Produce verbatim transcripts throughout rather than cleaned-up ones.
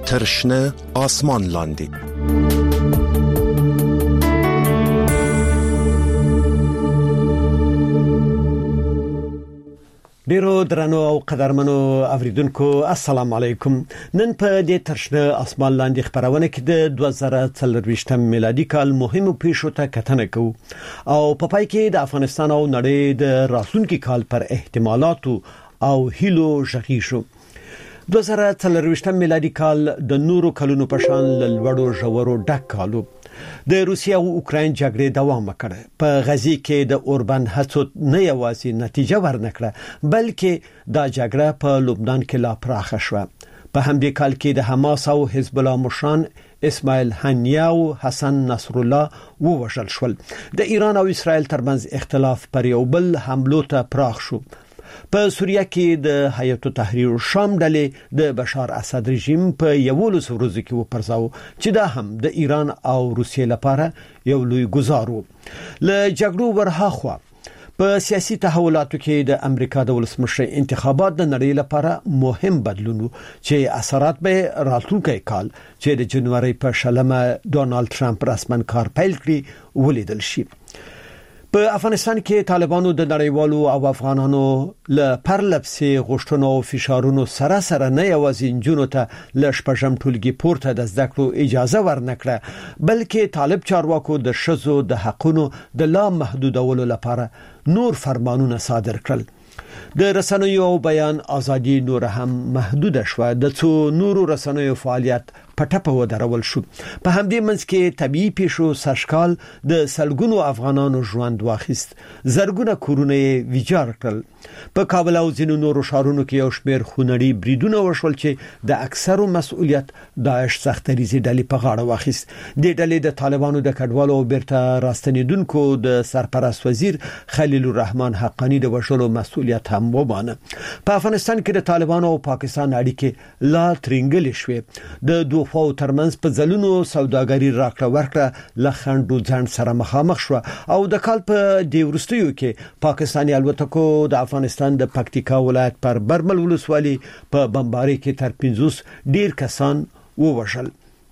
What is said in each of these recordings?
ترشنه آسمان لاندې. ډیرو درنو او قدرمنو اوریدونکو السلام علیکم. نن په دې ترشنه اسمان لاندې خبرونه کې د دوه زره څلرويشتم میلادي کال مهمو پیښو ته کتنه کوو او په پای کې د افغانستان او نړۍ د راتلونکي کال پر احتمالاتو او هیلو ژغی شو. دوه زره څلرويشتم میلادي کال د نورو کلونو په شان لوړو ژورو ډک کالو. د روسیې او اوکراین جګړې دوام وکړ. په غزي کې د اوربان هڅو نه یوازې نتیجه ورنکړه بلکې دا جګړه په لبنان کې لا پراخه شوه. په همدې کال کې د حماس او حزب الله مشران اسماعیل هنیه او حسن نصر الله ووژل شول. د ایران او اسرائیل ترمنځ اختلاف پر یو بل حملو ته پراخ شو. په سوریه کې د هیئت تحریر شام ډلې د بشار اسد رژیم په یولو ورځو کې وپرځاو چې دا هم د ایران او روسیې لپاره یو لوی ګزار و. له جګړو ورهاخوا په سیاسي تحولاتو کې د امریکا د ولسمشر انتخابات د نړۍ لپاره مهم بدلون چې اثرات به راتلونکي کال چې د جنوري په شلمه ډونالد ترامپ رسمن کار پیل کړي ولیدل شي. په افغانستان کې طالبانو د نړیوالو او افغانانو له پرلپسې غوښتنو او فشارونو سره سره نه یوازې جنونو ته ل شپږم ټولګي پورته د زده کړو اجازه ورنکړه بلکې طالب چارواکو د شذو د حقونو د لا محدودولو لپاره نور فرمانونه صادر کړل. د رسنیو او بیان ازادي نور هم محدود شوه. د څو نورو رسنیو فعالیت پټه ودرول شو. په همدې منځ کې طبيعي پیښو سرشکال د سلګونو افغانانو ژوند واخیست. زرګونه کورونه ویجاړ کړل. په کابل او ځینو نورو ښارونو کې یو شمېر خونړي بریدونه وشول چې د اکثرو مسؤلیت داعش سختریزي ډلې په غاړه واخیست. د ډلې د طالبانو د کډوالو او بیرته راستنیدونکو د سرپرست وزیر خلیل الرحمن حقانی د وشلو مسؤلیت هم ومانه. په افغانستان کې د طالبانو او پاکستان اړیکې لا ترنګل شوې. د دوه خو ترمنځ په ځلونو سوداګری راکړه ورکړه لخندو ځان سره مخامخ شو او د کال په دی ورستیو کې پاکستاني الوتکو د افغانستان د پکتیکا ولایت پر برمل ولسوالي په بمباري کې تر پنځوس ډیر کسان ووژل.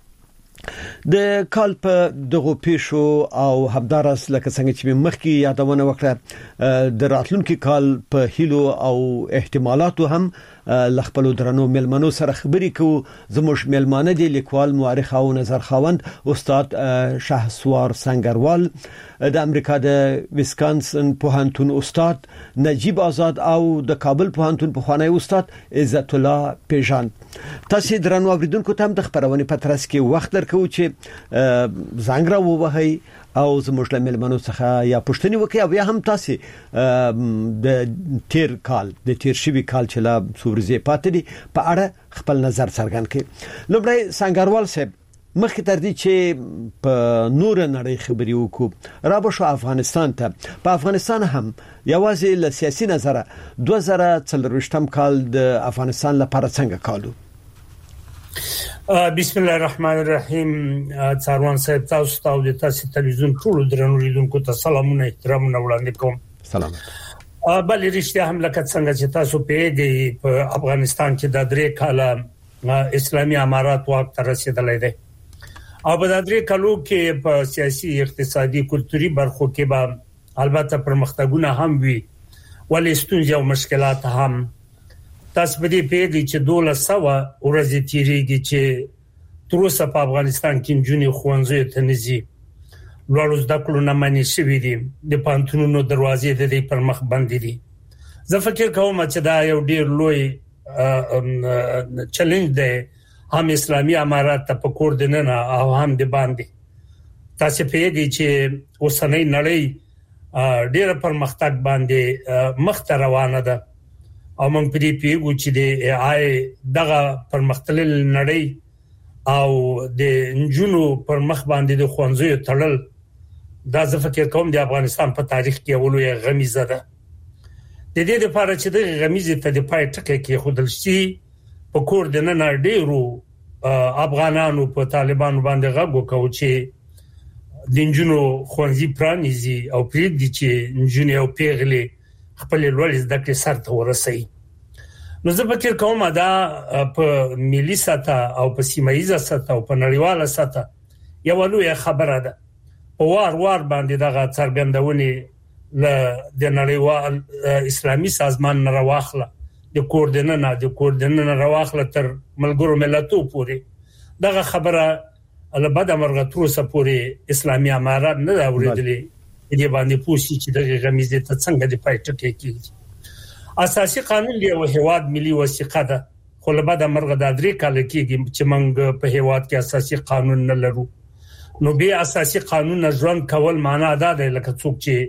د کال په دغه پیښو او همدارس لکه څنګه چې مخکې یادونه وکړه د راتلونکي کال په هیلو او احتمالاتو هم لخپلو درنو ملمنو سره خبرې کوو. زموږ ملمانه دي لیکوال مورخ او نظر خاوند استاد شهسوار سنگروال، د امریکا د ویسکانسن پوهنتون استاد نجیب آزاد او د کابل پوهنتون پخوانی استاد عزت الله پیژان. تاسو درنو اوریدونکو ته د خبرونه په ترڅ کې وخت درکو چې زنګ را ووهي او زموږ له ملمنو څخه یا پښتني وکي او یا هم تاسو د تیر کال د تیر شوی کال چې لا سورزي پاتې دي په اړه خپل نظر څرګند کړي. لومړی سنگروال صاحب مخکې تر دې چې په نور نړۍ خبري وکړو را به شو افغانستان ته. په افغانستان هم یوازې له سیاسي نظره دوه زره څلرويشتم کال د افغانستان لپاره څنګه کالو؟ بسم الله الرحمن الرحیم. څاروان صاحب تاسو ته د تاسو تلویزیون ټول درنو لیدونکو ته سلامونه احترامونه وړاندې کوم. سلام. بل رښتیا هم لکه څنګه چې تاسو پیږئ په افغانستان کې د درې کاله اسلامي امارات واک ته رسیدلې ده او په درې کالو کې په سیاسي اقتصادي کلتوري برخو کې به البته پرمختګونه هم وي ولې ستونزې او مشکلات هم. تاسو په دې پیږئ چې دوله سوا ورځې تیریږي چې تر اوسه په افغانستان کې جنونی خوانځي ته نزي لوړ زده کړو نه مانی شوې دي. د پانتونونو دروازې د دې پر مخ باندې دي. زه فکر کوم چې دا یو ډیر لوی چیلنج دی هم اسلامي امارات ته په کوردیننه او هم د باندې. تاسو پیږئ چې اوسنۍ نړۍ ډیر پرمختګ باندې مخ ته روانه ده او موږ په دې پیږو چې د آی دغه پرمختلل نړۍ او د انجونو پر مخ باندې د خوانځو تړل دا زه فکر کوم د افغانستان په تاریخ کې یو لوی غمیزه ده. د دې لپاره چې د غمیزه ته د پای ټکی کې خودل شي په کور د نن ډیرو افغانانو په طالبانو باندې غږ وکاو چې د انجونو خوانځي پرانیزي او پرې دي چې انجونې او پیغلي خپل لوړ زده کړې سره ورسي. نو زه فکر کوم دا په ملي سطح او په سیمایي سطح او په نړیواله سطح یو لوی خبره ده. وار وار باندې دغه څرګندونې ل د نړیوال اسلامي سازمان نه راوخله د کوردیننه د کوردیننه راوخله تر ملګرو ملتونو پورې دغه خبره البته مرغه تر اوسه پورې اسلامي امارات نه دا ورېدلې دې باندې پوښتنه چې دغه غمیزه ته څنګه د پایټ کېږي. اساسي قانون دی او هواد ملي وثیقه ده خو البته مرغه د درې کال کېږي چې موږ په هواد کې اساسي قانون نه لرو. نو به اساسي قانون ژوند کول معنا دا دی لکه څوک چې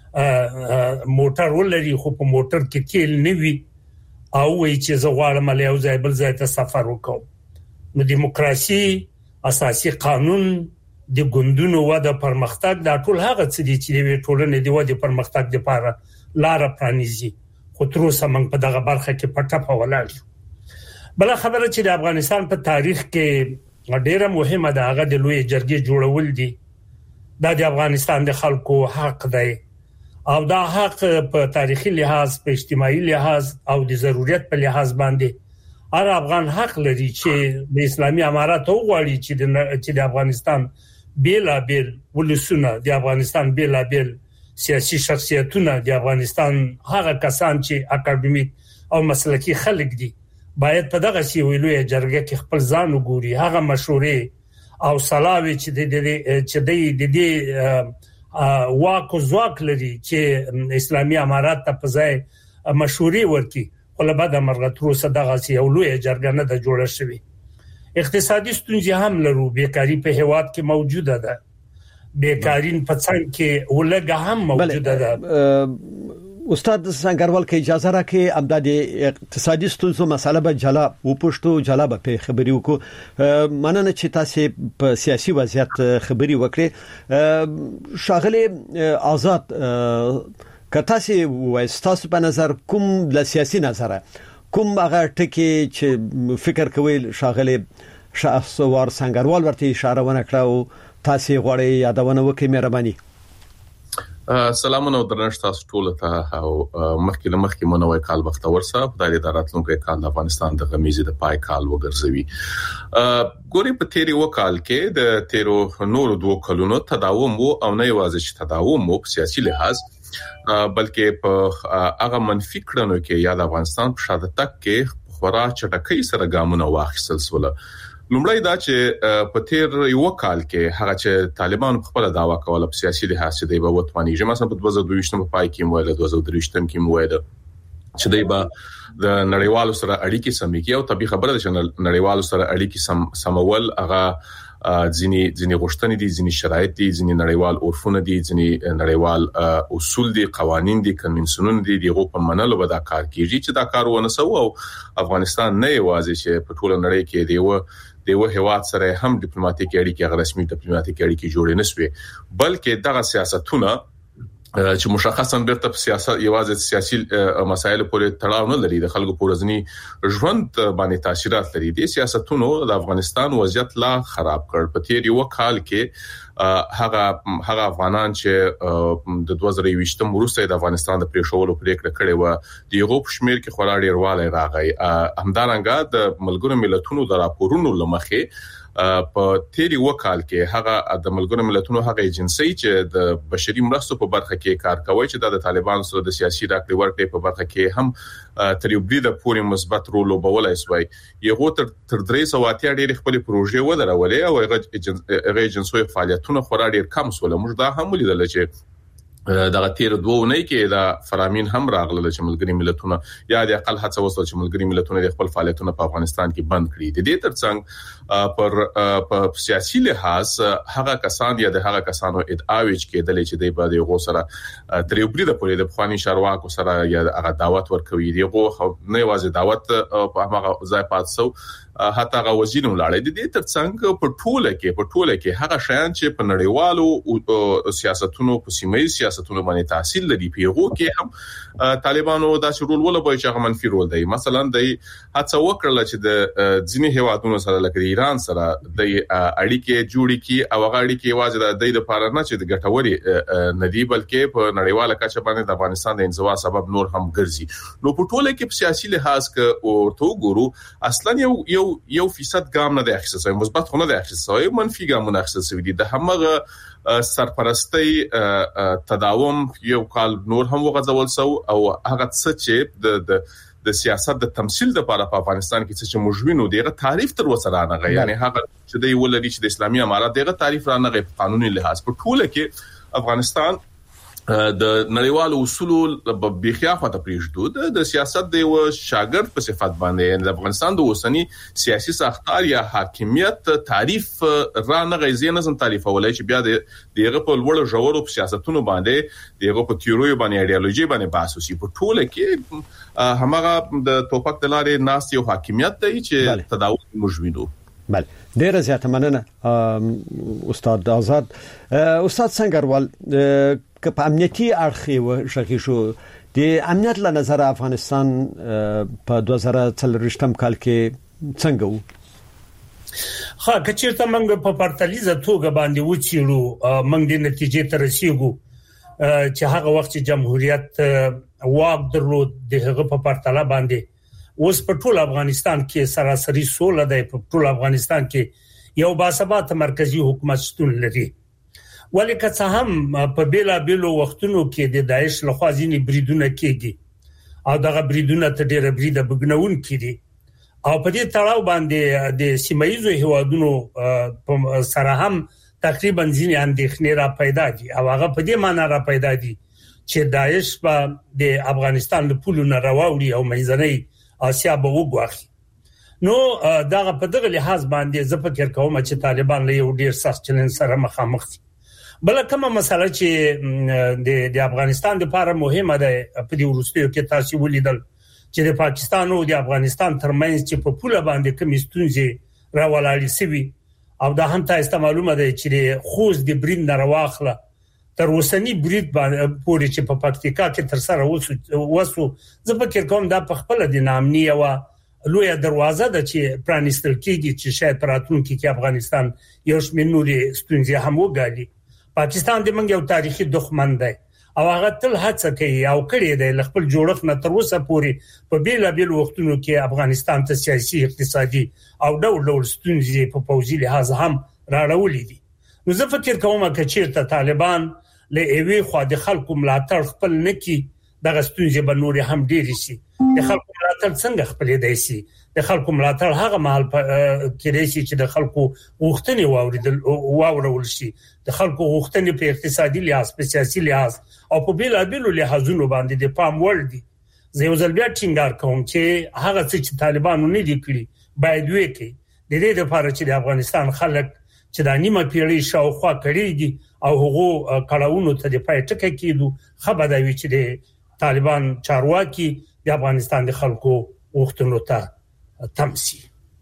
موټر ولري خو په موټر کې تیل نه وي او وایي چې زه غواړم له یو ځای بل ځای ته سفر وکړم. نو دیموکراسي اساسي قانون د ګوندونو وده پرمختګ د ټول هغه څه دي چې د ټولنې د وده پرمختګ لپاره لار پرانیزي. خو تر اوسه موږ په دغه برخه کې پټه په ولاړ یو. بل خبره چې د افغانستان په تاریخ کې ډیره مهمه ده هغه د لوی جرګې جوړول دي. دا د افغانستان د خلکو حق دی او دا حق په تاریخي لحاظ په اجتماعي لحاظ او د ضرورت په لحاظ باندې هر افغان حق لري چې د اسلامي امارات وغواړي چې د چې د افغانستان بیلا بیل ولسونه د افغانستان بیلا بیل سیاسي شخصیتونه د افغانستان هغه کسان چې اکاډمیک او مسلکي خلک دي باید په دغه سی ویلوې جرګه کې خپل ځان وګوري هغه مشورې او صلاوي چې د چې د دې واکو ځواک لري چې اسلامي امارات ته په ځای مشورې ورکړي. ولبا د مرغترو صدغه سی اولوی جرګه نه د جوړه شوی. اقتصادي ستونزې هم لرو بیکاری په هواد کې موجوده ده. بیکارین په څنګه کې ولګه هم موجوده ده. استاد سنگروال کې اجازه راکې امداد اقتصادي ستونزو مسله به جلا و پښتو جلا به خبري وکړو. مننه چې تاسو په سیاسي وضعیت خبري وکړي. شاغلي آزاد کته سي وستاسو په نظر کوم د سیاسي نظر کوم هغه ټکی چې فکر کوي شاغلي شاهسوار سنگروال ورته اشاره ونه کړه او تاسو غوړی یادونه وکړئ مهرباني. سلامونه او درنښت تاسو ټول ته او مخکې له مخکې منوي کال وخت ورسه په دې اداراتونکو کال د افغانستان د غمیزې د پای کال وګرځوي. ګوري په تیری وکال کې د تیرو نور دوه کلونو تداوم او نه یوازې چې تداوم په سیاسي لحاظ بلکې په هغه منفي کړنو کې یا د افغانستان په شاته تک کې خورا چټکۍ سره ګامونه واخیستل سول. لومړی دا چې په تیر یو کال کې هغه چې طالبان خپل داوا کوله په سیاسي لحاظ چې دی به وټمنی چې مثلا په دوه زره دوه په پای کې مویل دوه زره درې کې مویل چې دی به د نړیوالو سره اړیکې سمې کې او طبي خبره ده چې نړیوالو سره اړیکې سم سمول هغه ځینی ځینی غوښتنې دي ځینی شرایط دي ځینی نړیوال عرفونه دي ځینی نړیوال اصول دي قوانين دي کنونسیونونه دي دغه په منلو به دا کار کیږي چې دا کار ونه سو او افغانستان نه یوازې چې په ټول نړۍ کې دیو دیو هواد سره هم ډیپلوماټیک اړیکې رسمي ډیپلوماټیک اړیکې جوړې نسوي بلکې دغه سیاستونه چې مشخصا بیرته په سیاست یوازې سیاسي مسایل پورې تړاو نه لري د خلکو پورزنی ژوند باندې تاثیرات لري. د سیاستونو د افغانستان وضعیت لا خراب کړ. په تیر یو کال کې هغه هغه افغانان چې د دوه زره یوولسم وروسته د افغانستان د پریښولو پریکړه کړې و د یو شمیر کې خورا ډیر والی راغی. همدارنګه د ملګرو ملتونو د راپورونو لمخې په تیری وکال کې هغه د ملګرو ملتونو هغه ایجنسی چې د بشري مرستو په برخه کې کار کوي چې د طالبان سره د سیاسي راکړې ورکړې په برخه کې هم تر یو بریده پورې مثبت رول وبولای شوی. یو تر تر درې سوه اتیا ډېر خپل پروژې ودرولې او هغه ایجنسي فعالیتونه خورا ډېر کم سول. موږ دا هم ولیدل چې دغه تیر دوه نه کې دا فرامین هم راغله چې ملګری ملتونه یا د اقل هڅه وسول چې ملګری ملتونه د خپل فعالیتونه په افغانستان کې بند کړي. د دې ترڅنګ پر په سیاسي لحاظ هغه کسان یا د هغه کسانو ادعاوی چې د لچې د بده غو سره تریوبري د پولیس د خواني شارواکو سره یا هغه دعوت ورکوي دی غو نه یوازې دعوت په هغه ځای پاتسو حتی هغه وزیر ولاړ دي. د ترڅنګ په ټوله کې په ټوله کې هغه شیان چې په نړیوالو سیاستونو په سیمایي سیاستونو باندې تاثیر لري پیغو کې هم طالبانو دا شرول ولوي چې هغه منفي رول دی مثلا د هڅه وکړه چې د ځینې هیوادونو سره لکه ایران سره د اړیکې جوړې کی او هغه اړیکې واځي د دې لپاره نه چې د ګټوري ندی بلکې په نړیواله کچه باندې د افغانستان د انزوا سبب نور هم ګرځي نو په ټوله کې په سیاسي لحاظ کې او تو ګورو اصلا یو یو یو فیصد ګام نه دی اخیستل مثبت خو نه دی اخیستل منفي ګامونه اخیستل دي د همغه سرپرستی تداوم یو کال نور هم وغځول سو او هغه څه چې د د سیاست د تمثيل لپاره په افغانستان کې چې مجوینو دغه تعریف تر وسره نه یعنی هغه چې د ولدي چې د اسلامي امارات دغه تعریف را نه قانوني لحاظ په ټوله کې افغانستان د نړیوالو اصولو په بخیافه ته پریږدو د سیاست د شاګرد په صفت باندې د افغانستان د اوسنی سیاسي ساختار یا حاکمیت تعریف را نه غیزي نظم تعریف ولای چې بیا دغه په لوړ ژورو سیاستونو باندې دغه په تیوري باندې ایډیالوژي باندې بحث وسی په ټوله کې همغه د توپک د لارې ناس یو حاکمیت دی چې تداول مجوینو بله ډیره زیاته مننه استاد آزاد استاد سنگروال که په امنیتي اړخ و شغی شو د امنیت له نظر افغانستان په دوه زره څلرویشتم کال کې څنګه وو ها کچیرته موږ په پرتلیزه توګه باندې وچیړو موږ د نتیجې ته رسیدو چې هغه وخت جمهوریت واک درلود دغه په پرتله باندې اوس په ټول افغانستان کې سراسري سوله ده په ټول افغانستان کې یو باثبات مرکزی حکومت شتون لري ولی که څه هم په بیلا بیلو وختونو کې د داعش لخوا ځینې بریدونه کېږي او دغه بریدونه ته ډېر بریده بګنون کړي او په دې تړاو باندې د سیمایزو هوادونو سره هم تقریبا ځینې اندېښنې را پیدا دي او هغه په دې معنی را پیدا دي چې داعش په د افغانستان له پولو نه راوړي او منځنۍ آسیا به وګواخي نو دغه په دغه لحاظ باندې زه فکر کوم چې طالبان له یو ډیر سخت چلن سره مخامخ دي بل کومه مسله چې د د افغانستان لپاره مهمه ده په دې ورستیو کې تاسو ولیدل چې د پاکستان او د افغانستان ترمنځ چې په پوله باندې کوم ستونزې راولالي سوي او دا هم تاسو معلومه ده چې خوځ د برین نرواخله تر اوسنی برید باندې پورې چې په پکتیکا کې تر سره وسو وسو زه فکر کوم دا په خپل د نامنی او لوی دروازه ده چې پرانستل کېږي چې شاید پراتونکو کې افغانستان یو شمېر نوري ستونزې هم وګالي پاکستان د منګ یو تاریخي دښمن دی او هغه تل هڅه کوي او کړی دی خپل جوړښت نه تر اوسه پورې په بیل بیل وختونو کې افغانستان ته سیاسي اقتصادي او ډول ډول ستونزې په پوځي لحاظ هم راړولې دي نو زه فکر کوم چې چیرته طالبان له ایوي خو د خلکو ملاتړ خپل نکي د غستونځ به نور هم ډیر شي د خلکو ملاتړ څنګه خپل دی شي د خلکو ملاتړ هغه محل کې شي چې د خلکو غوښتنې واوریدل واورول شي د خلکو غوښتنې په اقتصادي لحاظ په سیاسي لحاظ او په بیل بیل لحاظونو باندې د پام وړ دي زه یو ځل بیا ټینګار کوم چې هغه څه چې طالبانو نه دي کړی باید وکړي د دې لپاره چې د افغانستان خلک چې د نیمه پیړۍ شاوخوا کړيږي او هغه کړهونو ته د پای ټکه کېدو خبر دی چې د طالبان چارواکي د افغانستان د خلکو وختونو ته تمسي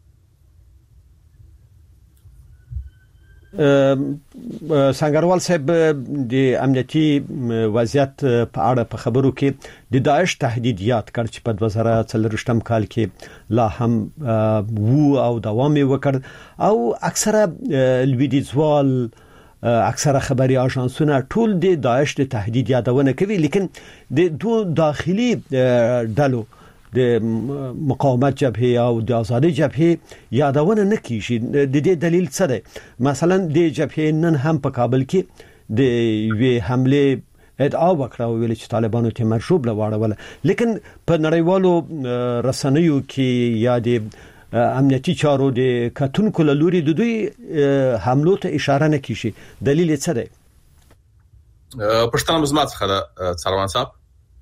سنگروال صاحب د امنیتي وضعیت په اړه په خبرو کې د داعش تهدیدات کړ چې په دوه زره څلرویشتم کال کې لا هم وو او دوام وکړ او اکثره لویدیځوال اکثره خبري اژانسونه ټول د داعش د تهدید یادونه کوي لیکن د دوه داخلي ډلو د مقاومت جبهه او د آزادي جبهه یادونه نه کیږي د دې دلیل څه دی مثلا د جبهه نن هم په کابل کې د وی حمله ادعا وکړه ویل چې طالبانو ته مرشوب لواړول لیکن په نړیوالو رسنیو کې یا د امنیتي چارو د کتونکو لوري د دوی حملو ته اشاره نه کیږي دلیل څه دی پښتنه مزمات څخه څاروان صاحب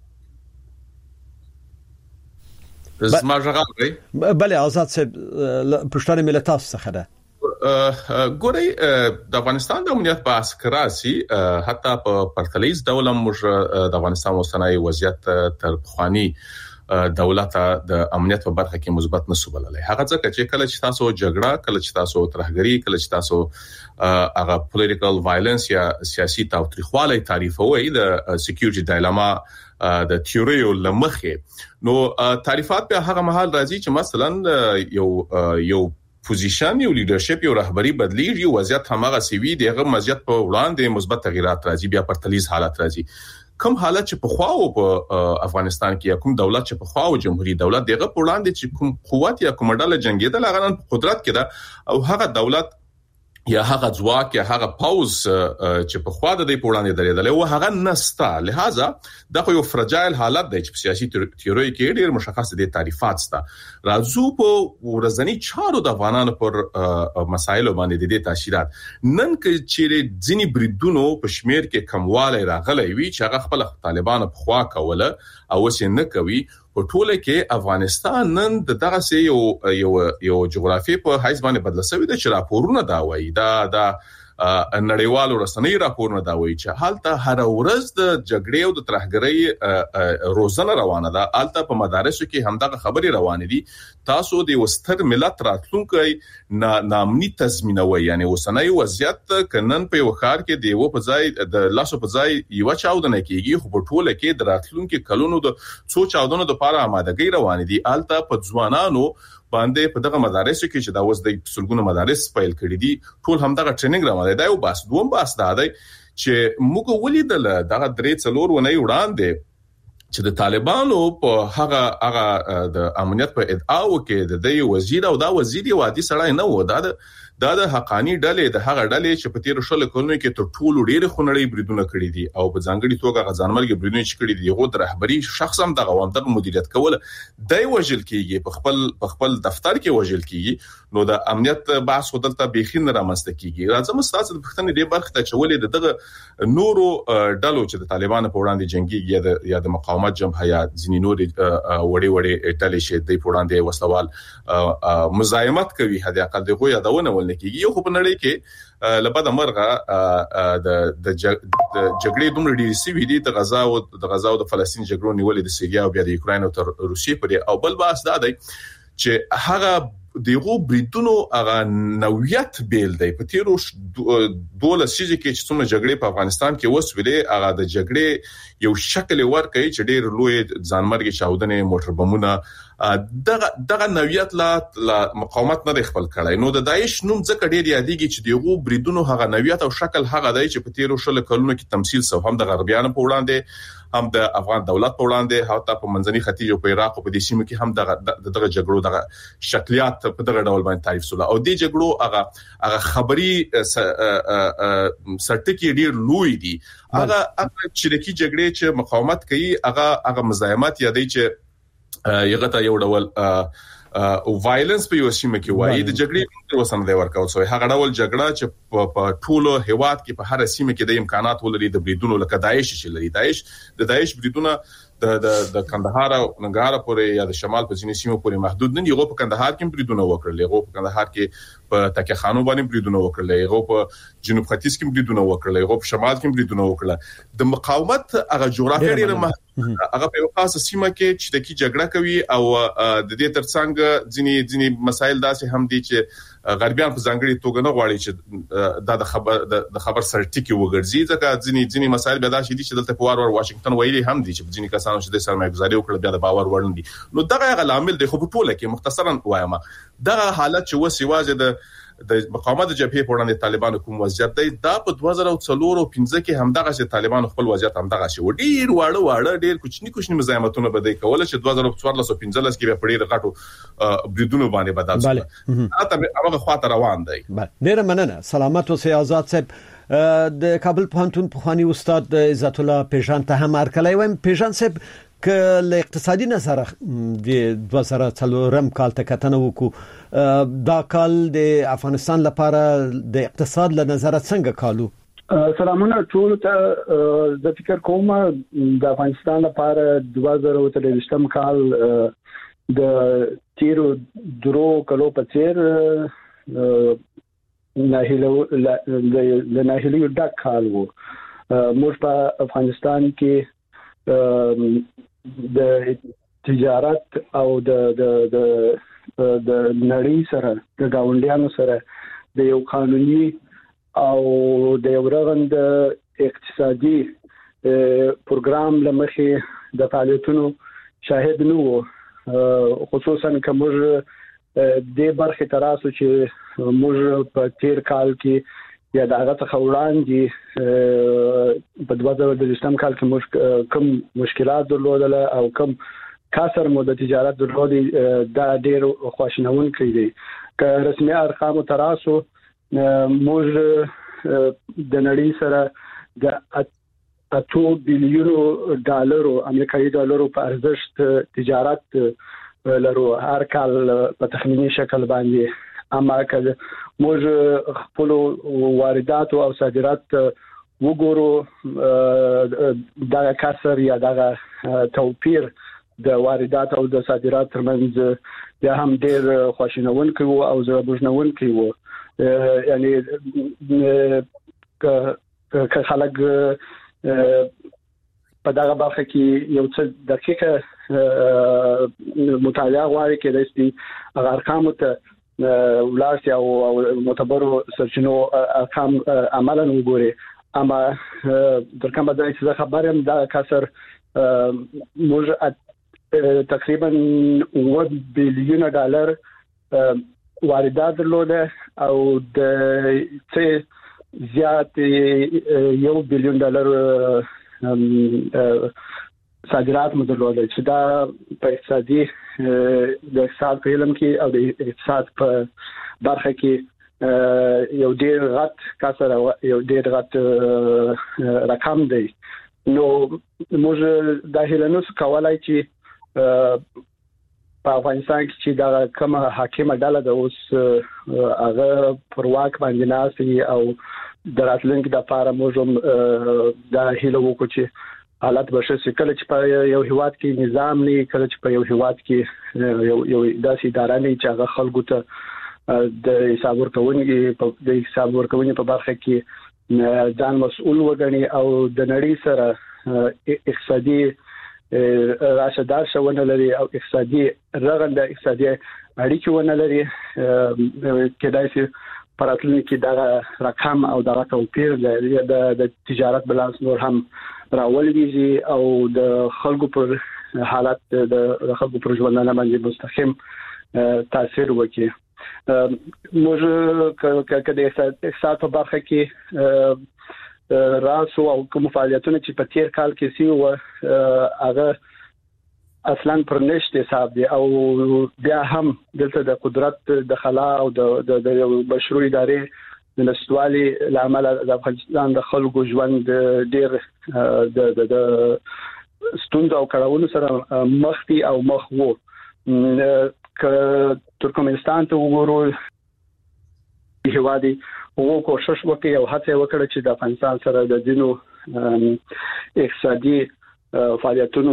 زما ژغوري بله آزاد صاحب پښتون ملت څخه ده ګوري د افغانستان د امنیت په اسکراسي حتی په پرتلیز ډول موږ د افغانستان اوسنۍ وضعیت تر خواني دولت د امنیت په برخه کې مثبت نسو بللای. هغه ځکه چې کله چې تاسو جګړه، کله چې تاسو ترهګری، کله چې تاسو هغه پولیټیکل وایلنس یا سیاسي تاوتریخوالی تعریفوي د سکیورټي ډایلاما د تیوریو لمخه، نو تعریفات په هغه محل راځي چې مثلا یو یو پوزیشن یو لیدرشپ یو رهبری بدلیږي، وضعیت همغه سیوی دغه مزیت په وړاندې مثبت تغیرات راځي، بیا پرتلیز حالت راځي. کوم حالت چې په خواو په افغانستان کې یا کوم دولت چې په خواو جمهوریت دولت دغه په وړاندې چې کوم قوت یا کوم ډله جنگیدل هغه نن قدرت کې ده، او هغه دولت یا هغه ځواک یا هغه پاوز چې په خوا د دې په وړاندې درېدل او هغه نستا، لہذا دا یو فرجایل حالت دی چې په سیاسي تیوري کې ډېر مشخص دي تعریفات ستا. راځو په ورځنی چارو د افغانانو پر مسایلو باندې د دې تاثیرات. نن کې چې ځینی بریدونو په شمیر کې کمواله راغلی وي چې هغه خپل طالبان په خوا کوله او وسې نه کوي، په ټوله کې افغانستان نن دغه سه یو یو یو جغرافي په حیث باندې بدل شوی د چې راپورونه دا وایي، دا دا نړیوالو رسنۍ راپورونه دا وایي چې حالته هر ورځ د جګړې او د ترهګرۍ روزنه روانه ده. حالته په مدارسو کې همدغه خبري روانه دي. تاسو د وستر ملت راتلونکي نامني تضمینوي، یعنی وسنۍ وضعیت کنن په وخار کې دیو په ځای د لاسو په ځای یو چاودنه کیږي، خو په ټوله کې د راتلونکي کلونو د څو چاودنو د لپاره آمادګي روانه دي. حالته په ځوانانو باندې په دغه مدارسو کې چې دا اوس د سلګونو مدارس پیل کړي دي، ټول همدغه ټریننګ روانه دی. او بس دوم بس دا دی چې موږ ولیدل دغه درې څلور ونې وړاندې چې د طالبانو په هغه هغه د امنیت په ادعاو کې د دې وزیر او دا وزیر یو عادي سړی نه و، دا دا د حقانی ډلې د هغه ډلې چې په تیر شل کلونو کې تر ټولو ډېر خونړی بریدونه کړی دي او په ځانګړي توګه غزانمرګ بریدونه چې کړی دي، هغه د رهبری شخص هم دغه وانت مدیریت کوله دای وجل کیږي، په خپل په خپل دفتر کې وجل کیږي. نو د امنیت بحث خدلته بيخین رامسته کیږي. راځم ستاسو د پښتنې ډېر برخه ته چولې دغه نورو ډلو چې د طالبانو په وړاندې جنگي یا د مقاومت جبهه یا ځینې نور وړي وړي ټلې شي د وړاندې وسوال مزاحمت کوي، هدا اقل دغه یادونه ول کیږي. یو خو په نړۍ کې لبد مرغه د د جګړې دومره ډېری سوي دي، د غزا او د غزا او د فلسطین جګړو نیولې د سیریا او بیا د یوکرين او تر روسیې پورې. او بل باس دا دی چې هغه دغه بریټونو هغه نوعیت بیل دی. په تیرو دوله سیزه کې چې څومره جګړې په افغانستان کې وسولې، هغه د جګړې یو شکل ورکړي چې ډېر لوی ځانمرګي چاودنې، موټر بمونه، دغه دغه نوعیت لا مقاومت نه خپل کړای. نو د داعش نوم ځکه ډېر یادېږي چې دغه بریدونو هغه نوعیت او شکل هغه دی چې په تیرو شل کلونو کې تمثيل سو، هم د غربیانو په وړاندې، هم د افغان دولت په وړاندې، حتی په منځني ختیځ او په عراق او په دې سیمو کې هم دغه دغه جګړو دغه شکلیات په دغه ډول باندې تعریف سول. او دې جګړو هغه هغه خبري سرټکی ډېر لوی دي. هغه هغه چریکي جګړې چې مقاومت کوي، هغه هغه مزاحمت یادې چې یغه ته یو ډول او وایلنس په یو سیمه کې وایي د جګړې وسنه دی ورکاو سوی. هغه ډول جګړه چې په ټولو هیواد کې په هر سیمه کې د امکانات ولري د بریدونو لکه داعش چې لري. داعش د داعش بریدونه د د د کندهار او ننګرهار پورې یا د شمال په ځینې سیمو پورې محدود نه دي. هغه په کندهار کې بریدونه وکړل، هغه په کندهار کې په تکه خانو باندې بریدونه وکړل، هغه په جنوب ختیځ کې بریدونه وکړل، هغه په شمال کې بریدونه وکړل. د مقاومت هغه جغرافیه ډیره هغه په خاصه سیمه کې چې د کی جګړه کوي او د دې ترڅنګ ځینې ځینې مسایل داسې هم دي چې غربیان په ځانګړي توګه نه غواړي چې دا د خبر د خبر سرټکی وګرځي. ځکه ځینې ځینې مسایل به دا شي چې دلته په وار وار واشنگټن ویلي هم دي چې ځینې کسانو چې د سرمایه‌ګزاري وکړه بیا د باور وړ نه دي. نو دغه غل عامل دی. خو په ټوله کې مختصرا وایم دغه حالت چې وسی واځي د د مقاومت جبهه په وړاندې طالبانو کوم وضعیت دی، دا په دوه زره څلور او پنځه کې همدغه چې طالبانو خپل وضعیت همدغه شي و. ډیر واړه واړه ډیر کوچنی کوچنی مزاحمتونه بده کول چې دوه زره څوارلس او پنځلس کې په ډیر غټو بریدونو باندې بدل شو. اته هغه خاطر روان دی. ډیر مننه. سلامت اوسئ آزاد صاحب. د کابل پوهنتون پخوانی استاد عزت الله پیژان ته هم ارکلای وایم. پیژان صاحب که له اقتصادي نظر د دوه زره څلورم کال ته کتنه وکړو، دا کال د افغانستان لپاره د اقتصاد له نظر څنګه کالو؟ سلامونه ټول ته. د فکر کوم د افغانستان لپاره دوه زره څلورویشتم کال د تیرو درو کلو په څیر ناهیلو د ناهیلو ډک کال وو. موږ په افغانستان کې د تجارت او د د د د نړۍ سره د گاونډیانو سره د یو قانوني او د یو رغند اقتصادي پروګرام لمخې د فعالیتونو شاهد نه وو خصوصا کوم د برخه تراسو چې موږ په تیر کال کې یا دغه څخه وړاندې په دوه زره دولسم کال کې موږ کوم مشکلات درلودل او کوم کسر مو د تجارت درلودي دا ډیر خواشینون کړی دي که رسمي ارقام تراسو موږ د نړۍ سره د اتو بیلیونو ډالرو امریکایي ډالرو په ارزښت تجارت لرو هر کال په تخمینی شکل باندې اما که موږ خپل واردات او صادرات وګورو دا کسر یا دا توپیر د واردات او د صادرات ترمنځ یا هم ډیر خواشینون کوي او زړه بوجنون کوي یعنی که خلک په دغه برخه کې یو څه دقیقه مطالعه غواړي کې د سپي ارقام ته ولارسي او معتبرو سرچینو ارقام عملاً وګوري اما در کومه ځای چې خبرم دا کسر موږ تقریبا اوه بیلیون ډالر واردات درلوده او د څه زیات یو بیلیون ډالر صادرات مو درلوده چې دا په اقتصادي د اقتصاد په علم کې او د اقتصاد په برخه کې یو ډیر غټ کسر او یو ډیر غټ رقم دی نو موږ د هیلنوس کولای چې په افغانستان کې چې دا کومه حاکمه ډله د اوس هغه پر واک باندې ناسي او دراتلونکو د لپاره موږ د هیلو وکړو چې حالت بشه کله چې په یو هیواد کې نظام نه کله چې په یو هیواد کې یو یو داسې اداره نه چې هغه خلکو ته د حساب ورکونې په د حساب ورکونې په برخه کې ځان مسؤل وګڼي او د نړۍ سره اقتصادي راشدار شونه لري او اقتصادي رغنده اقتصادي اړیکې ونه لري کېدای شي پراتلونکو کې دا رقم او دا توپیر د تجارت بالانس نور هم راولېږي او د خلکو پر حالت د خلکو پر ژوند باندې مستقیم تاثیر وکړي موږ کله د اقتصاد په برخه کې راسو او کوم فعالیتونه چې په تیر کال کې سی او هغه اصلا پر نشته حساب دي او بیا هم دلته د قدرت د خلا او د د مشروع ادارې د نسوالي لامل د افغانستان د خلکو ژوند ډیر د د ستوند او کړهونو سره مخ دي او مخ وو ک ترکمنستان ته وګورو هیوادي وو کوشش وکړي او هڅه وکړي چې د افغانستان سره د دینو اقتصادي فعالیتونو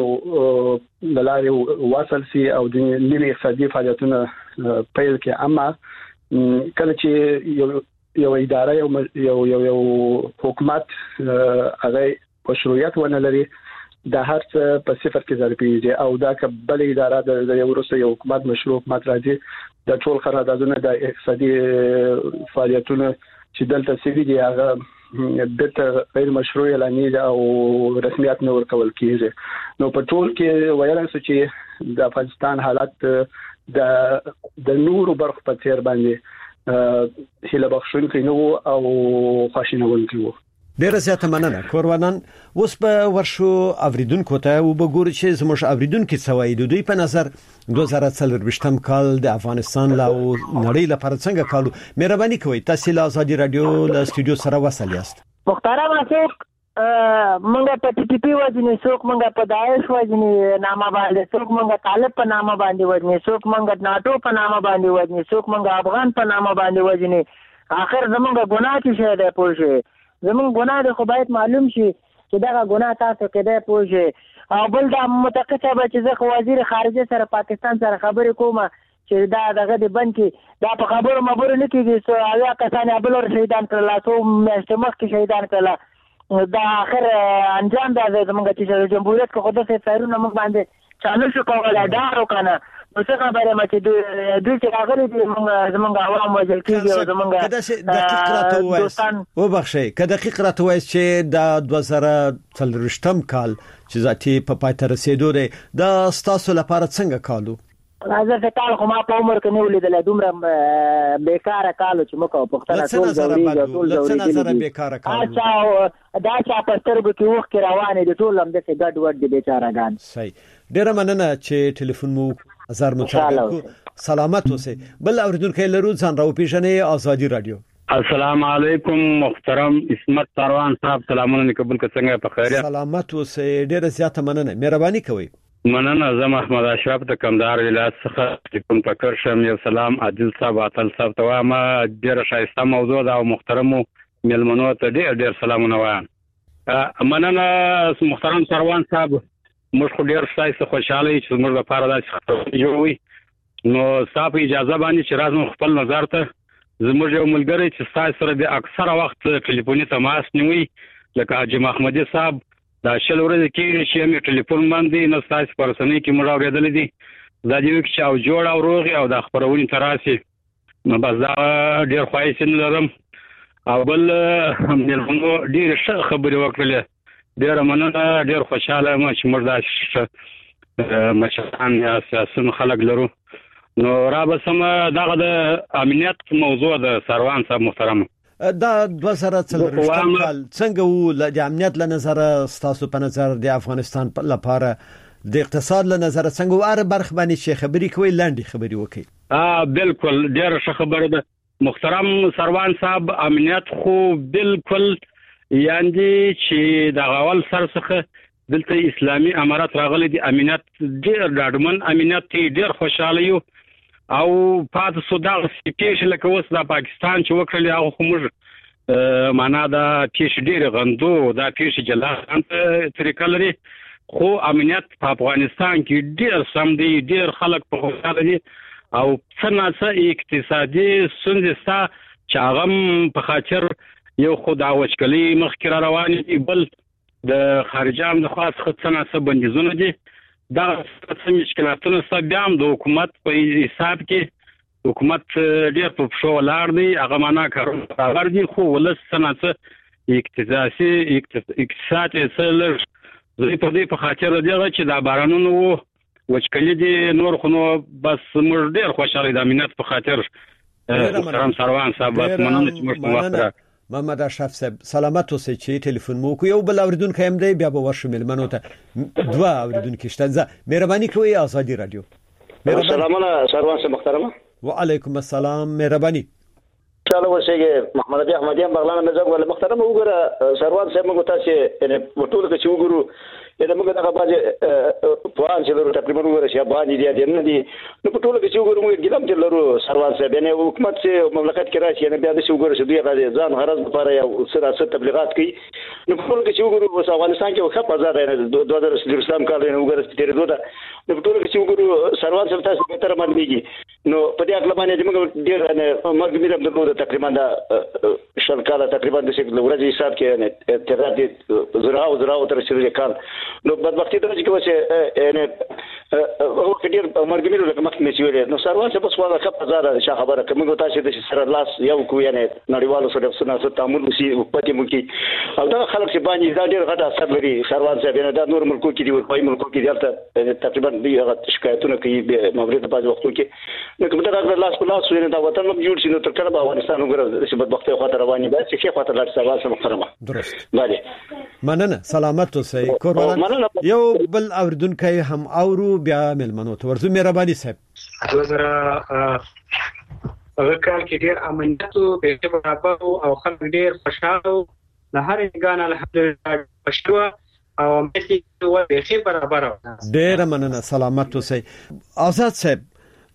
لاره واصل سي او د نوي اقتصادي فعالیتونو پیل کې اما کله چې یو یو اداره یو یو یو حکومت هغه مشروعیت ونه لري د هر څه په صفر کې ځلېږي او دا کبل اداره د یو روسي حکومت مشروع حکومت راځي د ټول قراردادونه د اقتصادي فعالیتونو چې دلته سوي دي هغه د غیر مشروع اعلاني او رسمیت نه ورکول کیږي نو په ټول کې ویل چې د افغانستان حالت د د نورو برخو په تیر باندې هله بخښونکي نو او خواشینونکي وو ډیره زیاته مننه کوروانان اوس په ورشو اوریدونکو ته وګورئ چې زموږ اوریدونکو سوای د دوی په نظر دوه زره څلرویشتم کال د افغانستان لا نړۍ لپاره څنګه کالو مهرباني کوئ تاسو له ازادي رادیو له استودیو سره وصل یاست محترم څوک منګه په ټي پی پی وځنی څوک منګه په داعش وځنی نامه باندې څوک منګه طالب په نامه باندې وځنی څوک منګه ناتو په نامه باندې وځنی څوک منګه افغان په نامه باندې وځنی اخر زمونږ ګناه چې شه ده پوه زمون ګناه د خو باید معلوم شي چې دا ګناه تاسو کې ده پوه او بل دا متقصه به چې زه وزیر خارجه سره پاکستان سره خبرې کوم چې دا دغه د بند کې دا په خبرو مبر نه کیږي سو هغه کسان بل ور شهیدان کړل تاسو مېشته مخ کې شهیدان کړل دا اخر انجام دا زمونږ چې جمهوریت کو خود سه فیرونه موږ باندې چانه شو کولای دارو کنه نو څه خبره ما چې دوی چې راغلي دي موږ زمونږ عوام وځل کېږي او زمونږ کدا چې دقیق راته وایي او بخښي کدا دقیق راته وایي چې د دوه زره څلرویشتم کال چې ذاتي په پای ته رسیدو دی دا ستاسو لپاره څنګه کالو راځه فکر خو ما په عمر کې نه ولیدل دومره بیکاره کالو چې مکو پختنه ټول ضروري ټول ضروري سره بیکاره کالو اچھا دا چې په سترګو کې وخت روانه دي ټول هم د څه ګډ وډ دي بیچارهګان صحیح ډیره مننه چې ټلیفون مو هزار متابق سلامت اوسئ بل اوریدونکو لرو ځان راو پیژنې ازادي رادیو السلام علیکم محترم اسمت سروان صاحب سلامونه قبول کڅنګ په خیریت سلامت اوسئ ډیره زیاته مننه مهرباني کوئ مننه زه محمد اشرف د کندهار ولایت څخه کوم فکر شم یو سلام عادل صاحب اتل صاحب ته وایم ډیره شایسته موضوع دا او محترمو ملمنو ته ډیر ډیر سلامونه وایم مننه محترم سروان صاحب موږ خو ډیر شایسته خوشاله چې موږ لپاره دا جوړوي نو صاحب اجازه باندې چې راځم خپل نظر ته زموږ یو ملګری چې تاسو سره د اکثره وخت ټلیفوني تماس نیوي لکه حاجی محمدي صاحب دا شل ورځې کې چې مې ټلیفون باندې نو تاسو پرسنۍ کې موږ اورېدل دي دا دی چې او جوړ او روغ او د خبرونې تراسي نو بس دا ډیر خوښ نه لرم او بل موږ ډیر ښه خبرې وکړلې ډیر مننه ډیر خوشاله یم چې موږ دا مشران یا سیاسي خلک لرو نو را به سم دغه د امنیت موضوع د سروان صاحب محترم دا دوه زره څلرویشتم کال څنګه وو د امنیت له نظر ستاسو په نظر د افغانستان لپاره د اقتصاد له نظر څنګه واره برخ باندې چې خبرې کوي لاندې خبرې وکړي اه بالکل ډیر ښه خبره ده محترم سروان صاحب امنیت خو بالکل یاندې چې د غوال سرڅخه دلته اسلامي امارات راغلي دي امنیت ډیر ډاډمن امنیت ډیر خوشاله یو او پات سودا سپیش لکه اوس د پاکستان چې وکړل هغه کوم معنا دا پیش ډیر غندو دا پیش جلان طریقه لري خو امنیت په افغانستان کې ډیر سم دی ډیر خلک په خوشاله دي او څنګه اقتصادي سنځستا چې هغه په خاطر یو خدای وچکلی مخکره روان دي بل د خارجام د خاص خدڅنه څه بندیزونه دي دا څه مشکلاتونه سبب د حکومت په حساب کې حکومت ډیر په شو ولار دی هغه معنا کارون راغر دي خو ولس صنعت اقتصادي اقتصاد سره زه په دې په خاطر دیغه چې دا بارانونه وو وچکلی دي نور خو نو بس موږ ډیر خوشاله د امنیت په خاطر محترم سروان صاحب بس مننه چې موږ وخت محمد اشرف صاحب سلامت اوسئ چې ټلیفون مو کو یو بل اوریدونکو هم دی بیا به ورشو ملمنو ته دوا اوریدونکو شته ځه مهرباني کوئ ازادي رادیو سلامونه سروان صاحب محترمه وعلیکم السلام مهرباني چالو وشيږي محمد ابي احمديان بغلان مزګ ول محترم وګوره سروان صاحب موږ تاسو یعنی ټول کې چې وګورو دا موږ دغه باندې پوان چې ورته تقریبا وګوره چې باندې دي دي نه دي نو په ټول کې چې وګورو موږ ګلم چې لرو سروان صاحب یعنی حکومت چې مملکت کې راشي نه بیا د وګورو چې دوی غواړي ځان غرض لپاره یو سره تبلیغات کوي نو په ټول کې چې وګورو په افغانستان کې وخت په ځای نه دوه هزار څلورم کال نه وګورو چې تیر دوه نو په ټول کې چې وګورو سروان صاحب تاسو به تر باندې نو په دې اړه باندې موږ ډیر نه مرګ مې د تقریبا دا شل کال تقریبا د څه ورځې حساب کې نه تر زراو زراو تر شل کال نو بدبختی ته چې کوڅه نه او کډیر مرګ مې لکه مخ مې سیوري نو سروان څه په سواله کپ زاره ش خبره کوم تاسو د سره لاس یو کو یعنی نړیوالو سره سره سره تعامل وسی پاتې مو کې او دا خلک چې باندې دا ډیر غټه اثر لري سروان صاحب نه دا نور ملکو کې دی او پای ملکو کې دلته تقریبا دی شکایتونه کوي ماموریت په وختو کې نو کوم دا لاس په لاس ویني دا وطن مو جوړ شي نو تر کله به افغانستان وګورئ چې بدبختي خاطر رواني به چې خاطر لاړ سوال سم محترمه درست بله مننه سلامت اوسئ قربان یو بل اوردونکو هم اورو بیا ملمنو ته ورزو مهرباني صاحب وزرا هغه کال کې ډیر امنیت او په برابر او خلک ډیر خوشاله نه هر انګان الحمدلله خوشاله او امنیت او په برابر ډیر مننه سلامت اوسئ آزاد صاحب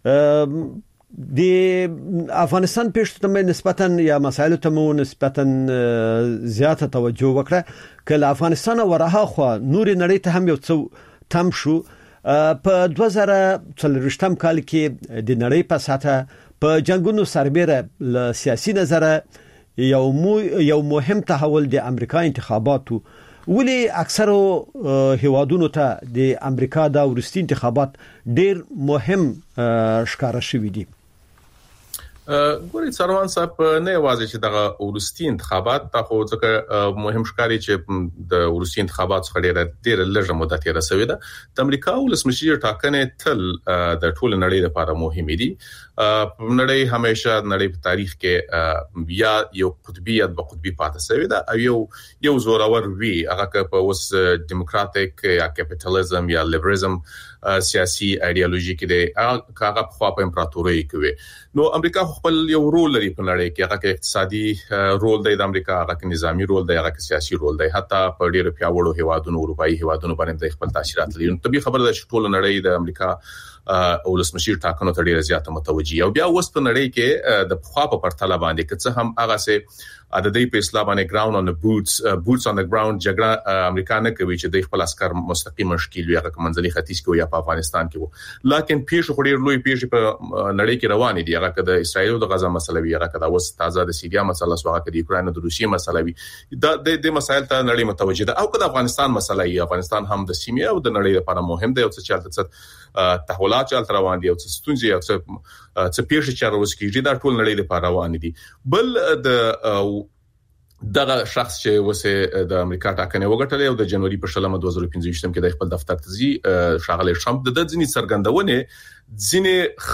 د افغانستان پیښو نسبتا یا مسایلو ته مو نسبتا زیاته توجه وکړه کله افغانستان ورها خو نور نړۍ ته هم یو څو تم شو په دوه زره څلرویشتم کال کې د نړۍ په ساته په جنگونو سربېره له سیاسي نظر یو مو یو مهم تحول د امریکا انتخاباتو ولی اکثرو هیوادونو ته د امریکا د وروستي انتخابات ډیر مهم ښکارا شوی دي. ګوري څاروان صاحب نه واځي چې دغه وروستي انتخابات ته خو ځکه مهم ښکاری چې د وروستي انتخابات څخه ډیر ډیر لږه مده تیر شوې ده. د امریکا ولسمشر ټاکنې تل د ټول نړۍ لپاره مهمه دي. نړۍ همیشه نړۍ په تاریخ کې یا یو قطبیت به قطبی پاتې شوې ده او یو یو زورور وی هغه په اوس دیموکراتیک یا کیپټالیزم یا لیبرالزم سیاسي ایدئولوژي کې د هغه په خوا په امپراتوري کې. نو امریکا خپل یو رول لري په نړۍ کې، هغه اقتصادي رول دی د امریکا، هغه نظامی رول دی، هغه سیاسي رول دی. حتی په ډیرو پیاوړو هیوادونو اروپאי هیوادونو باندې خپل تاثیرات لري. نو طبيعي خبره ده چې ټول نړۍ د امریکا ولسمشر ټاکنو ته ډیره زیاته متوجي او بیا اوس په نړۍ کې د خوا په پرتله باندې که څه هم هغه سه د دې په اسلام باندې ګراوند اون د بوټس بوټس اون د ګراوند جګړه امریکا نه کوي چې د خپل عسكر مستقیم مشکل وي هغه منځلي ختیځ کې یا په افغانستان کې وو. لکه پیښه خوري لوی پیښه په نړۍ کې روانې دي، هغه د اسرایل د غزا مسله وی، هغه د اوس تازه د سیریا مسله سو، هغه د یوکرين د روسیې مسله وی. د د مسایل ته نړۍ متوجي ده. او که د افغانستان مسله ای افغانستان هم د سیمه او د نړۍ لپاره مهم دی او څه چلته څه تحولات چلته روان دي او څه ستونزې او څه څه پیښې چې راوځي دا ټول نړۍ لپاره روان دي. بل د دغه شخص چې وسه د امریکا ټاکنې وګټلې او د جنوري په شلمه دوه زره پنځه کې د خپل دفتر ته ځي شاغلی ټرمپ د ځینی سرګندونه ځینې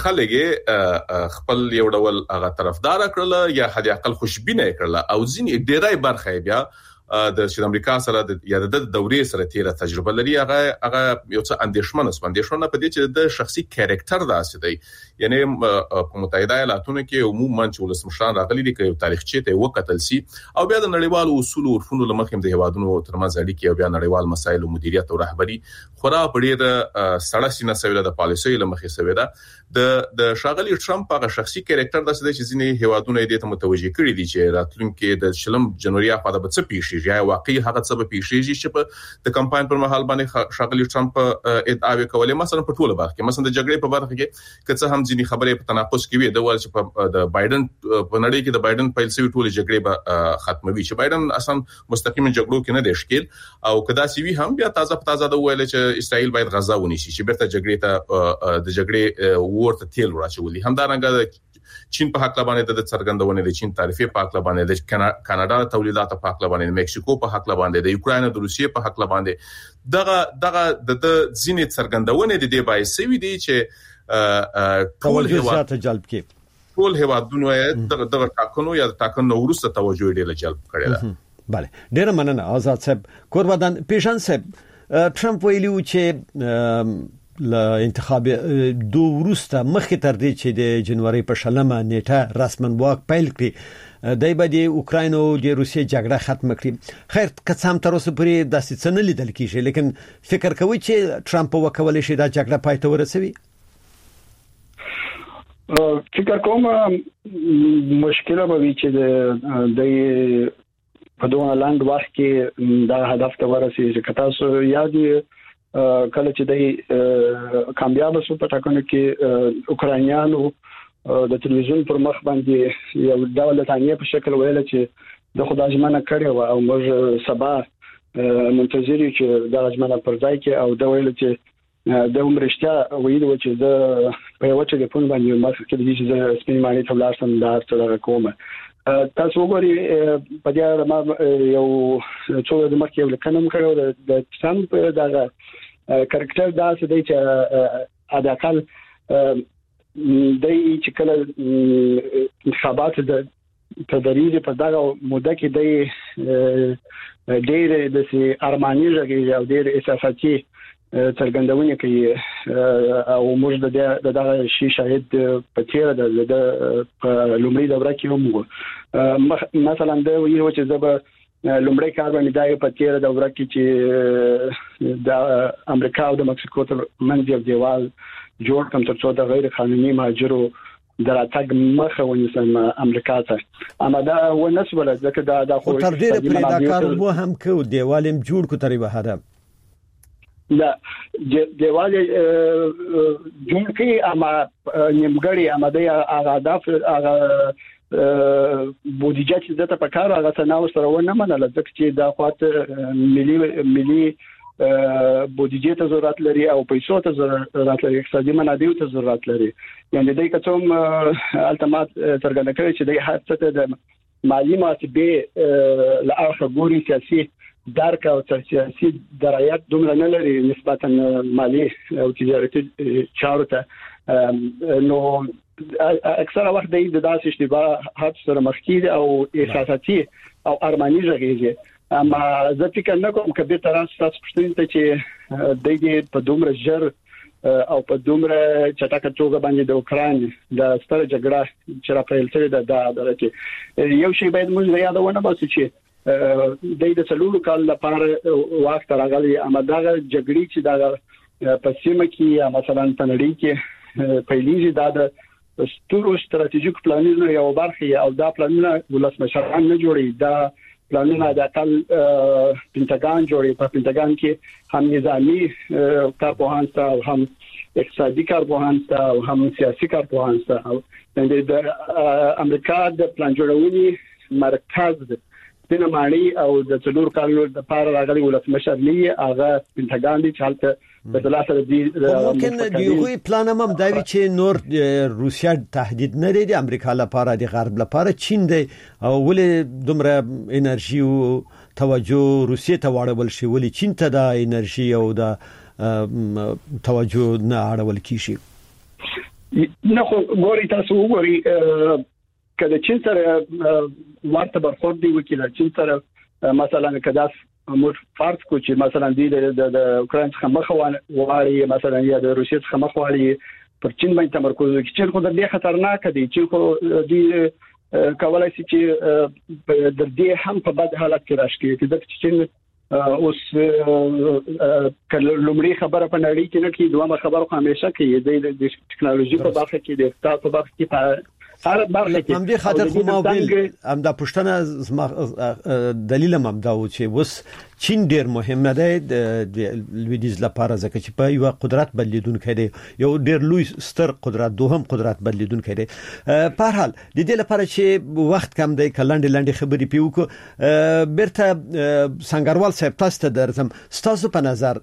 خلګي خپل یو ډول هغه طرفدار کړل یا حد اقل خوشبینه کړل او ځینې ډیرای برخه بیا د شل امریکا سره د یا د دورې سره تیره تجربه لري. هغه هغه یو څه اندېښمنه سپندېښمنه په دې چې د شخصي کریکټر داسې دی، یعنی په متحده ایالاتونو کې عموما چې ولسمشران راغلي دي کې تاریخچه ته وکتل سي او بیا د نړیوالو اصول او عرفونو لمخې د هوادونو ترمنځ اړیکې او بیا نړیوال مسایل او مدیریت او رهبری خورا په ډېر سړه سینه سویل د پالیسۍ لمخې سوي ده. د د شاغلی ټرمپ هغه شخصي کریکټر داسې دی چې ځینې هوادونه دې ته متوجي کړي دي چې راتلونکي د شلم جنوري په اړه څه پیښیږي یا واقعي هغه څه به پیښیږي چې په د کمپاین پر مهال باندې شاغلی ټرمپ ادعاوې کولې. مثلا په ټوله برخه کې مثلا د جګړې په برخه کې که څه هم ځینې خبرې په تناقض کې وي د ول چې په د بایدن په نړۍ کې د بایدن پیل سوي ټوله جګړې به ختموي چې بایدن اصلا مستقیم جګړو کې نه دی ښکیل او کدا سی وی هم بیا تازه تازه د ویل چې اسرائیل باید غزا ونیسي چې بیرته جګړې ته د جګړې ورته تیل ولي. همدارنګه د چین په حق باندې د څرګندونه د چین تعرفې په حق باندې د کاناډا تولیدات په حق باندې د میکسیکو په حق باندې د یوکرين د روسیې په حق باندې دغه دغه د ځینې څرګندونه د دې باعث وي دي چې ټول هیواد جلب کړي ټول هیوادونو دغه دغه ټاکنو یا ټاکنو ورسته توجه ډېر جلب کړي ده. bale ډېر مننه آزاد صاحب. قربان پیشان صاحب ټرمپ ویلو چې ل انتخاب دو ورسته مخکې تر دې چې د جنوري په شلمه نیټه رسمن واک پیل کړي دای به د اوکراین او د روسیې جګړه ختم کړي. خیر کڅام تر اوسه پورې داسې څه نه لیدل کیږي، لیکن فکر کوي چې ټرمپ وکولای شي دا جګړه پای ته ورسوي. فکر کوم مشکله به وي چې د د په دوه لاند وخت کې دا هدف ته ورسېږي چې تاسو یادي کله چې د کامیاب شو په ټاکنو کې اوکرانیانو د تلویزیون پر مخ باندې یو ډول تانیه په شکل ویل چې د خدای ژمنه کړې و او موږ سبا منتظر یو چې د ژمنه پر ځای کې او د ویل چې د عمرشته ویل و چې د په یو ټلیفون باندې مخ کې د دې سپین معنی ته لاسم دا څه کومه تاسو وګورئ په دې اړه ما یو څو د مخکې یو لکنم کړو د ټرمپ دغه کریکټر دا څه دی چې اداکل د چې کله انتخابات د تدریج په دغه موده کې د ډېر د سي ارماني ژغې او ډېر احساساتي څرګندونه کوي او موږ د دغه شي شاهد په تیر د لومړي دوره کې هم مثلا د یو چې زبر لومړی کار باندې دای په تیر دوره کې چې د امریکا او د مکسیکو تر منځ یو دیوال جوړ کړم ترڅو د غیر قانوني مهاجرو دراتګ مخه ونیسم امریکا ته. اما دا ونسبله ځکه دا د خو تر دې پرې دا کار مو هم کو دیوالم جوړ کو ترې وهاده دا دیوال جون کې اما نیمګړی اما د هغه هدف هغه بودیجه چې دته په کار هغه تناو سره ونه منل ځکه چې دا خاطر ملي ملي بودیجه ته ضرورت لري او پیسو ته ضرورت لري اقتصادي منابع ته ضرورت لري یعنی دای کوم التمات څرګنده کوي چې د هر څه د مالی ماتبه لارخه ګوري سیاسي درک او سیاسي درایت دومره نه لري نسبتا مالی او تجارتي چارو ته نو اکثره وخت د داسې اشتباهات سره مخ کیږي او احساساتي او ارماني ژغېږي اما زه فکر نه کوم کبه تر تاسو پښتون ته چې د دې په دومره ژر او په دومره چټکه توګه باندې د اوکران د ستره جګړه چې را پیل شوې ده دا درته یو شی باید موږ یادونه باسو چې د دې څلورو کال لپاره وخت راغلی اما دا جګړې چې دا په سیمه کې مثلا په نړۍ کې پیلېږي دا د ستورو ستراتیژیک پلانونو یو برخه او دا پلانونه ولسمشران نه جوړي دا پلانونه د اقل پینټاګان جوړي په پینټاګان کې هم نظامی کارپوهان او هم اقتصادي کارپوهان او هم سیاسي کارپوهان او د امریکا د پلان جوړونې مرکز د نماړي او د څلور کالو د پاره راغلي ولسمشر لی هغه پینټاګان دي چې حالت په دلاسه دي ممکن دی یو پلان هم دا وی چې نور روسیا تهدید نه لري د امریکا لپاره د غرب لپاره چین دی او ولې دومره انرژي او توجه روسیې ته واړول شي ولې چین ته د انرژي او د توجه نه اړول کیږي نه خو ګوري تاسو وګوري کله چې سره ورته برخورد دی وکیل چې سره مثلا کدا موږ فرض کو چې مثلا د د اوکران څخه مخ واري مثلا یا د روسیې څخه مخ واري پر چین باندې تمرکز وکړي چې خو د دې خطرناک دي چې خو د کولای شي چې د دې هم په بد حالت کې راشي چې د چین اوس کله لومړی خبره په نړۍ کې نه کې دوه خبره همیشه کې د ټکنالوژي په برخه کې د اقتصاد په برخه کې هر برخه کې هم دې خاطر خو موبایل هم د پښتنه دلیل هم دا و چې وس چین ډیر مهم نه دی د لویدیز لپاره ځکه چې په یو قدرت بدلیدونکو دی یو ډیر لوی ستر قدرت دوهم قدرت بدلیدونکو دی په هر حال د دې لپاره چې وخت کم دی کلند لند خبرې پیوکو برته سنگروال صاحب تاسو ته درځم تاسو په نظر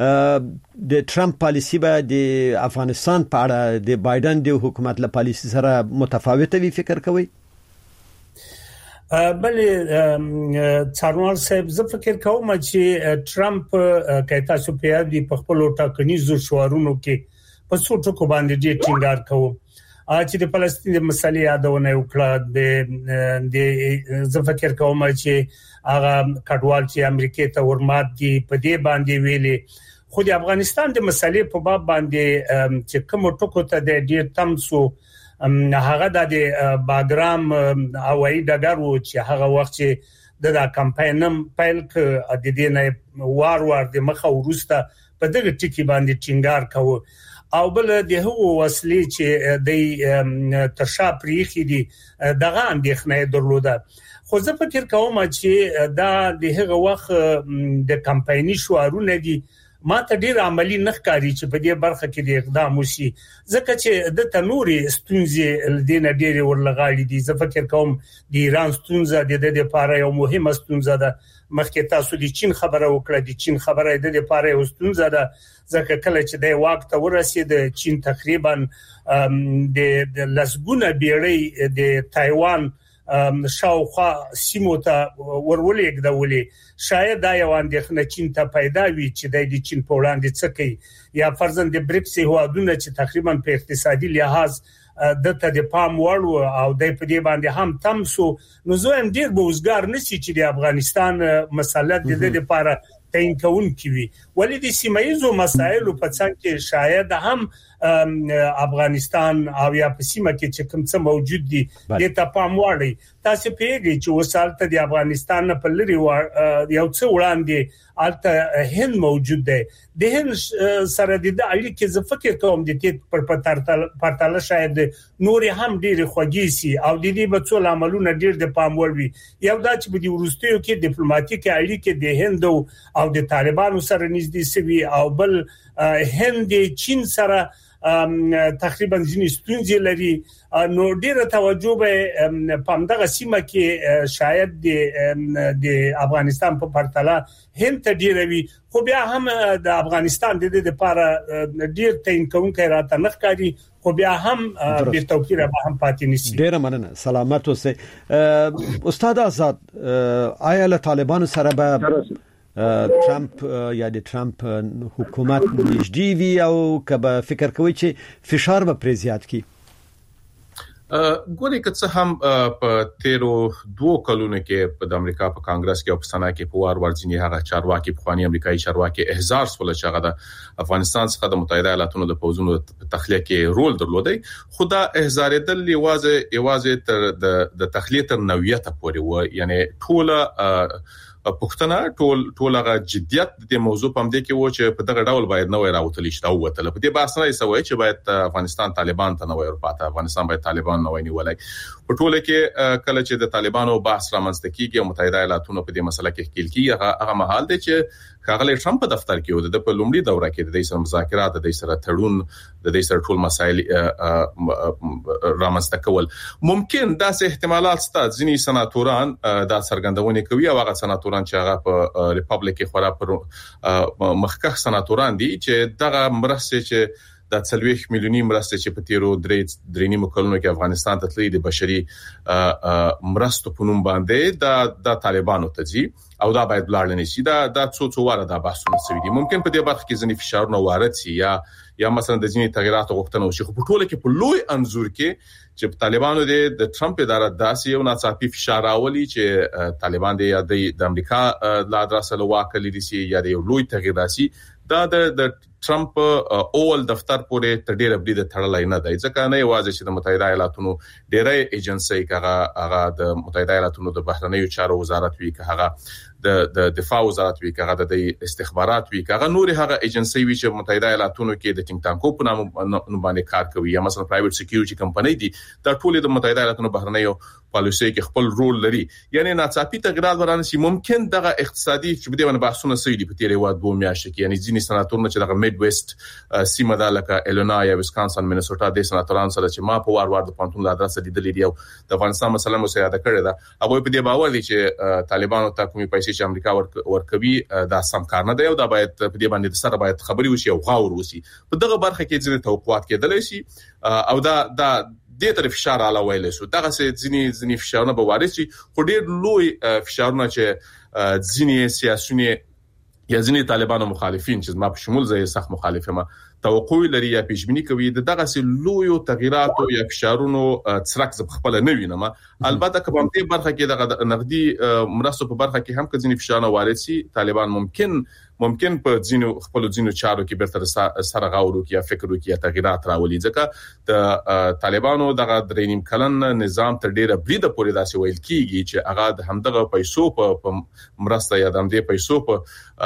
د ټرمپ پالیسی به د افغانستان په اړه د بایدن د حکومت له پالیسی سره متفاوته وي فکر کوي بلې څارنوال صاحب زه فکر کوم چې ټرمپ کایته تاسو په دې په خپل ټاکنیزو شوارونو کې په څو ټکو باندې ډېر ټینګار کوي چې د فلسطین د مسلې یادونه وکړه د زه فکر کوم چې هغه کډوال چې امریکا ته ورمات دي په دې باندې ویلي خو د افغانستان د مسلې په باب باندې چې کوم ټکو ته د ډیر تمسو هغه د باګرام هوایي ډګر و چې هغه وخت چې د کمپاینم پیل ک د دې نه وار وار د مخه ورسته په دغه ټکی باندې ټینګار کوي او بل د هغو وسلې چې د ترشا پریخي دي دغه اندېښنه درلوده خو زه فکر کوم چې دا د هغه وخت د کمپایني شوارونه دي ما ته ډیر عملی نخکاری چې په دې برخه کې د اقدام وشي ځکه چې د تنوري ستونزې لدین ډیر ورلغاړي دي زه فکر کوم د ایران ستونزه د دې لپاره یو مهمه ستونزه ده مخکې تاسو د چین خبره وکړه د چین خبره د دې لپاره یو ستونزه ده ځکه کله چې د وخت ورسید چین تقریبا د لسګونه بیړۍ د تایوان شاوخوا سیمو ته ورولېګ د ولي شاید دا یو اندېښنه چین ته پیدا وي چې د چین په وړاندې څه کوي یا فرضاً د بریکس هیوادونو چې تقریبا په اقتصادي لحاظ د ته د پام وړ او د په دې باندې هم تمسو نو زه هم ډیر بوزګار نشي چې د افغانستان مسله د دې لپاره تعین کول کیوي ولې د سیمایزو مسایلو په څنګ کې شاید هم افغانستان او یا په سیمه کې چې کوم څه موجود دي د ته پام وړي تاسو پیږي چې وسالته د افغانستان په لري یو څه وړاندې الته هند موجود دی د هند سره د اړیکې ز فکر کوم د دې پر پرتاله شاید نور هم ډیر خوږی سي او د دې په څول عملونه ډیر د پام وړي یو دا چې په دې ورستیو کې ډیپلوماټیک اړیکې د هند او د طالبانو سره نږدې سوي او بل هند چین سره تقریبا ځینې ستونزې لري نو ډیره توجه به په دغه سیمه کې شاید د افغانستان په پرتله هند ته ډیره وي خو بیا هم د افغانستان د دې لپاره ډیر تعین کوونکی راته نخکاری خو بیا هم به توپیر به هم پاتې نشي. ډیره مننه سلامت اوسئ. استاد آزاد آیا له طالبانو سره به ټرمپ یا د ټرمپ حکومت نږدې وي او کبه فکر کوي چې فشار به پر زیات کی؟ ګوري که څه هم په تیرو دوه کلونو کې په امریکا په کانګرس کې او په سنا کې په وار ورځنی هغه چارواکي په خواني امریکایي چارواکي احزار سول چې هغه د افغانستان څخه د متحده ایالاتونو د پوزونو تخلیه کې رول درلودي خدا احزار دل یوازې یوازې تر د تخلیه تر نوعیت پورې و یعنی ټوله پښتنه ټول ټولغه جديت د موضوع په مده کې و چې په دغه ډول باید نوې راوتلی شته او وتل په دې باسنه یې سوي چې باید افغانستان طالبان ته نوې ورپاته افغانستان باید طالبان نوې نیولای په ټوله کې کله چې د طالبانو بحث رامنځته کیږي او متحده ایالاتونو په دې مسله کې ښکیل کیږي هغه محل دی چې کاغلی ټرمپ په دفتر کې و د په لومړي دوره کې د دې سره مذاکرات د دې سره تړون د دې سره ټول مسایل رامنځته کول ممکن داسې احتمالات شته ځینې سناتوران دا څرګندونه کوي او هغه سناتوران چې هغه په ریپابلیک کې خورا پر مخکخ سناتوران دي چې دغه مرسته چې د څلويخ میلیونی مرسته چې په تیرو درې درې نیمه کلونو کې افغانستان ته تللی د بشري مرستو په نوم باندې د د طالبانو ته ځي او دا باید بلارل نشي دا د څو څو واره د بحثونه سوي دي ممکن په دې برخه کې ځنی فشارونه وارد شي یا یا مثلا د ځینې تغیرات غوښتنه وشي خو په ټوله کې په لوی انزور کې چې طالبانو د ټرمپ اداره داسې یو ناڅاپي فشار راولي چې طالبان د د امریکا لا دراسه لواکلي دي سي یا د لوی تغییر راسي دا د ټرمپ اول دفتر پورې تډیر بده تړلای نه دی ځکه نه یوازې چې د متحده ایالاتونو ډیری ایجنسی کغه هغه د متحده ایالاتونو د بهرنیو چارو وزارت وی کغه د د دفاع وزارت وی کغه د استخبارات وی کغه نور هغه ایجنسی وی چې متحده ایالاتونو کې د ټینګ ټانکو په نامه باندې کار کوي یا مثلا پرایویټ سکیورټي کمپنی دي دا ټول د متحده ایالاتونو بهرنیو پالیسي کې خپل رول لري یعنی ناڅاپي تغیرات ورانه سي ممکن دغه اقتصادي چې بده باندې بحثونه سوي دي په تیرې واد بو میاشت کې یعنی ځینې سناتورونه چې دغه میډ ویسټ سیمه د لکه ایلینوای ویسکانسن مینیسوټا د سناتورانو سره چې ما په وار وار د پانتون لا درس لیدلې دی او د افغانستان مثلا مو سیاده کړی دا هغه په دې باور دي چې طالبانو ته کومي پیسې چې امریکا ورکوي دا سم کار نه دی او دا باید په دې باندې سره باید خبري وشي او غاور وشي په دغه برخه کې ځینې توقعات کېدل شي او دا دا د طرف فشار علا ویل شو دغه ځینې ځینې فشارونه به وارد شي خو ډېر لوی فشارونه چې ځینې سیاسيون یا ځینې طالبانو مخالفین چې ما په شمول زه سخت مخالف یم توقع لري یا پیشبینی کوي دغه سه لوی تغیرات او یا فشارونو څرک ز خپل نه وینم البته کوم دې برخه کې دغه نقدي مرستو په برخه کې هم کځینې فشارونه وارد شي طالبان ممکن ممکن په ځینو خپل ځینو چارو کې برتر سره غاورو کې یا فکر وکړي یا تغیرات راولي ځکه د طالبانو دغه درېنیم کلن نظام تر ډیره بریده پورې داسې ویل کیږي چې هغه د همدغه پیسو په مرسته یا د همدې پیسو په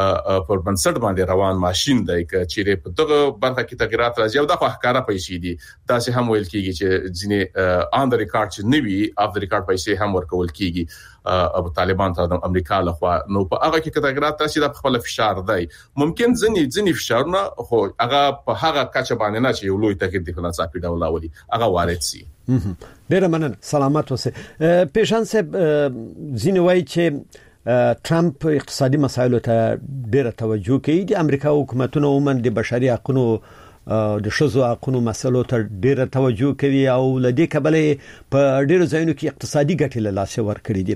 پر بنسټ باندې روان ماشين دی چې په دغه برخه کې تغیرات راځي او د ښکارا پیسې دي داسې هم ویل کیږي چې ځینې آن د ریکارډ چې نوي اف د ریکارډ پیسې هم ورکول کیږي او طالبان ته د امریکا لخوا نو په هغه کې تغیرات راشي د خپل فشار دی ممکن ځنی ځنی فشارونه خو هغه په هغه کچه باندې نه چې یو لوی تغییر د فلسفي ډول اولي هغه وارد سي ډیر مننه سلامت اوسه پیشان صاحب ځینې وایي چې ټرمپ اقتصادي مسایلو ته ډیره توجه کوي د امریکا حکومتونو عموما د بشري حقوقو د شذو حقوقو مسلو ته ډیره توجه کوي او لدې کبلې په ډیرو ځایونو کې اقتصادي ګټې له لاسه ورکړي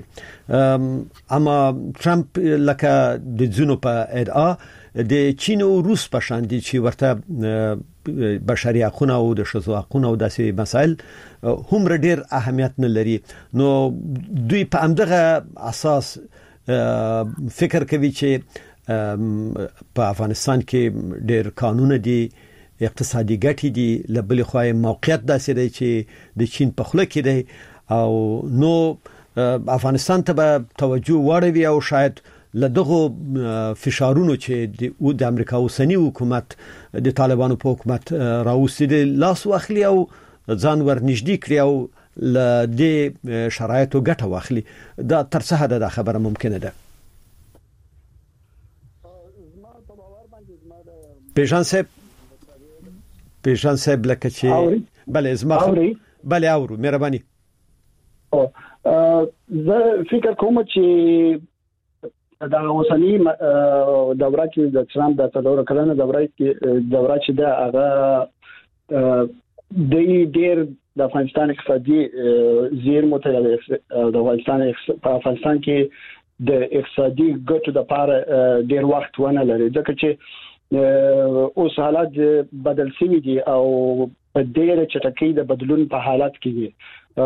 دي اما ټرمپ لکه د ځینو په ادعا د چین او روس په شان دي چې ورته بشري حقوقو او د شذو حقوقو او داسې مسایل هم ډیر اهمیت نه لري نو دوی په همدغه اساس فکر کوي چې په افغانستان کې ډیر قانون دي اقتصادي ګټې دي لبل خوای موقعیت داسې دی چې د چین په خله کې دی او نو افغانستان ته به توجه واړوي او شاید لدغه فشارونو چې د امریکا اوسنی حکومت د طالبانو په حکومت راوستي لاس واخلي او ځان ورنږدې کړي او ل دې شرایطو ګټه واخلي دا تر څه حد دا خبره ممکنه ده پیشان صاحب پیشان صاحب لکه چې بله زما بله اورو مهرباني او زه فکر کوم چې دا اوسنی دوره کې د ټرمپ د څلور کلنه دوره کې دوره چې دا هغه د ډېر د افغانستان اقتصادي زیرمو ته د افغانستان په افغانستان کې د اقتصادي ګټو لپاره ډېر وخت ونه لري ځکه چې اوس حالات بدل شوي دي او په ډېر چټکۍ د بدلون په حالت کې دي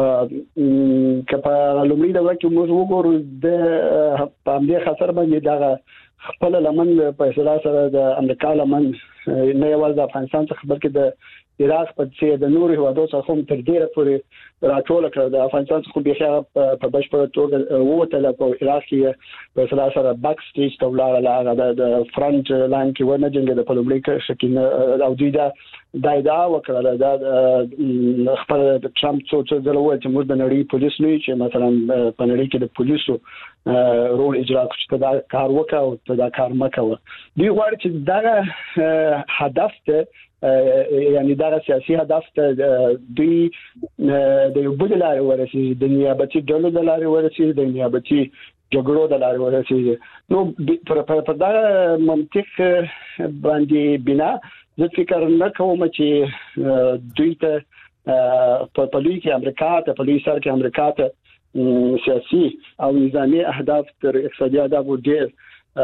که په لومړي دوره کې موږ وګورو د په همدې خطر باندې دا خپل لمن په اصطلاح سره د امریکا لمن نه یوازې د افغانستان څخه بلکې د عراق په څیر د نورو هوادو څخه هم تر ډیره پورې راټول کړ د افغانستان څخه به هغه په بشپړ توګه ووتل په عراق کې په اصطلاح سره باک سټیج ته ولاړ لا د فرنٹ لاین کې ورنه جنگ د پلوبلیک شکل او دوی دا دا دا وکړه دا خپل د ټرمپ څو څو ځله وایي چې موږ د نړۍ پولیس نه چې مثلا په نړۍ کې د پولیسو رول اجرا کوي چې دا کار وکړي او دا کار مکوي دوی غواړي چې دا هدف ته یعنی دا سیاسي هدف ته دوی د یو بل لارې ورسېږي د نیابتي ډلو د لارې ورسېږي د نیابتي جګړو د لارې ورسېږي نو پر پر دا منطق باندې بنا زه فکر نه کوم چې دوی ته په پلوي کې امریکا ته پلوي سره کې امریکا ته سیاسي او نظامی اهداف تر اقتصادي اهداف ډېر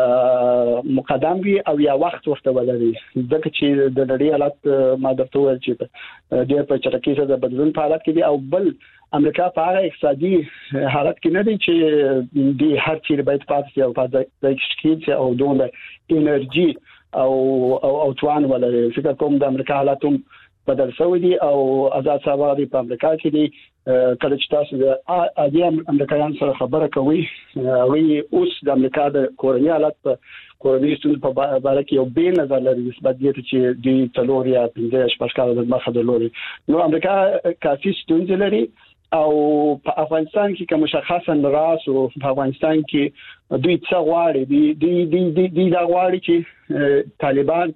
مقدم وي او یا وخت ورته ولري ځکه چې د نړۍ حالت ما درته ویل چې ډېر په چټکۍ سره د بدلون په حالت کې دي او بل امریکا په هغه اقتصادي حالت کې نه دي چې د هر چیرې باید پاتې او په دای کې او دوه انرژي او او او توان ولري فکر کوم د امریکا حالت هم بدل شوی دي او آزاد سوادي په امریکا کې دي کله چې تاسو د اډي امریکایان سره خبره کوي وی اوس د امریکا د کورنۍ حالت په کورنۍ ستونزې په اړه کې یو به نظر لري نسبت دې چې د تلور یا پنځه شپږ کال د مخه د لوري نو امریکا کافي ستونزې لري او په افغانستان کې کوم مشخصا راس او په افغانستان کې دوی څه غواړي دی دی دی دی دا غواړي چې طالبان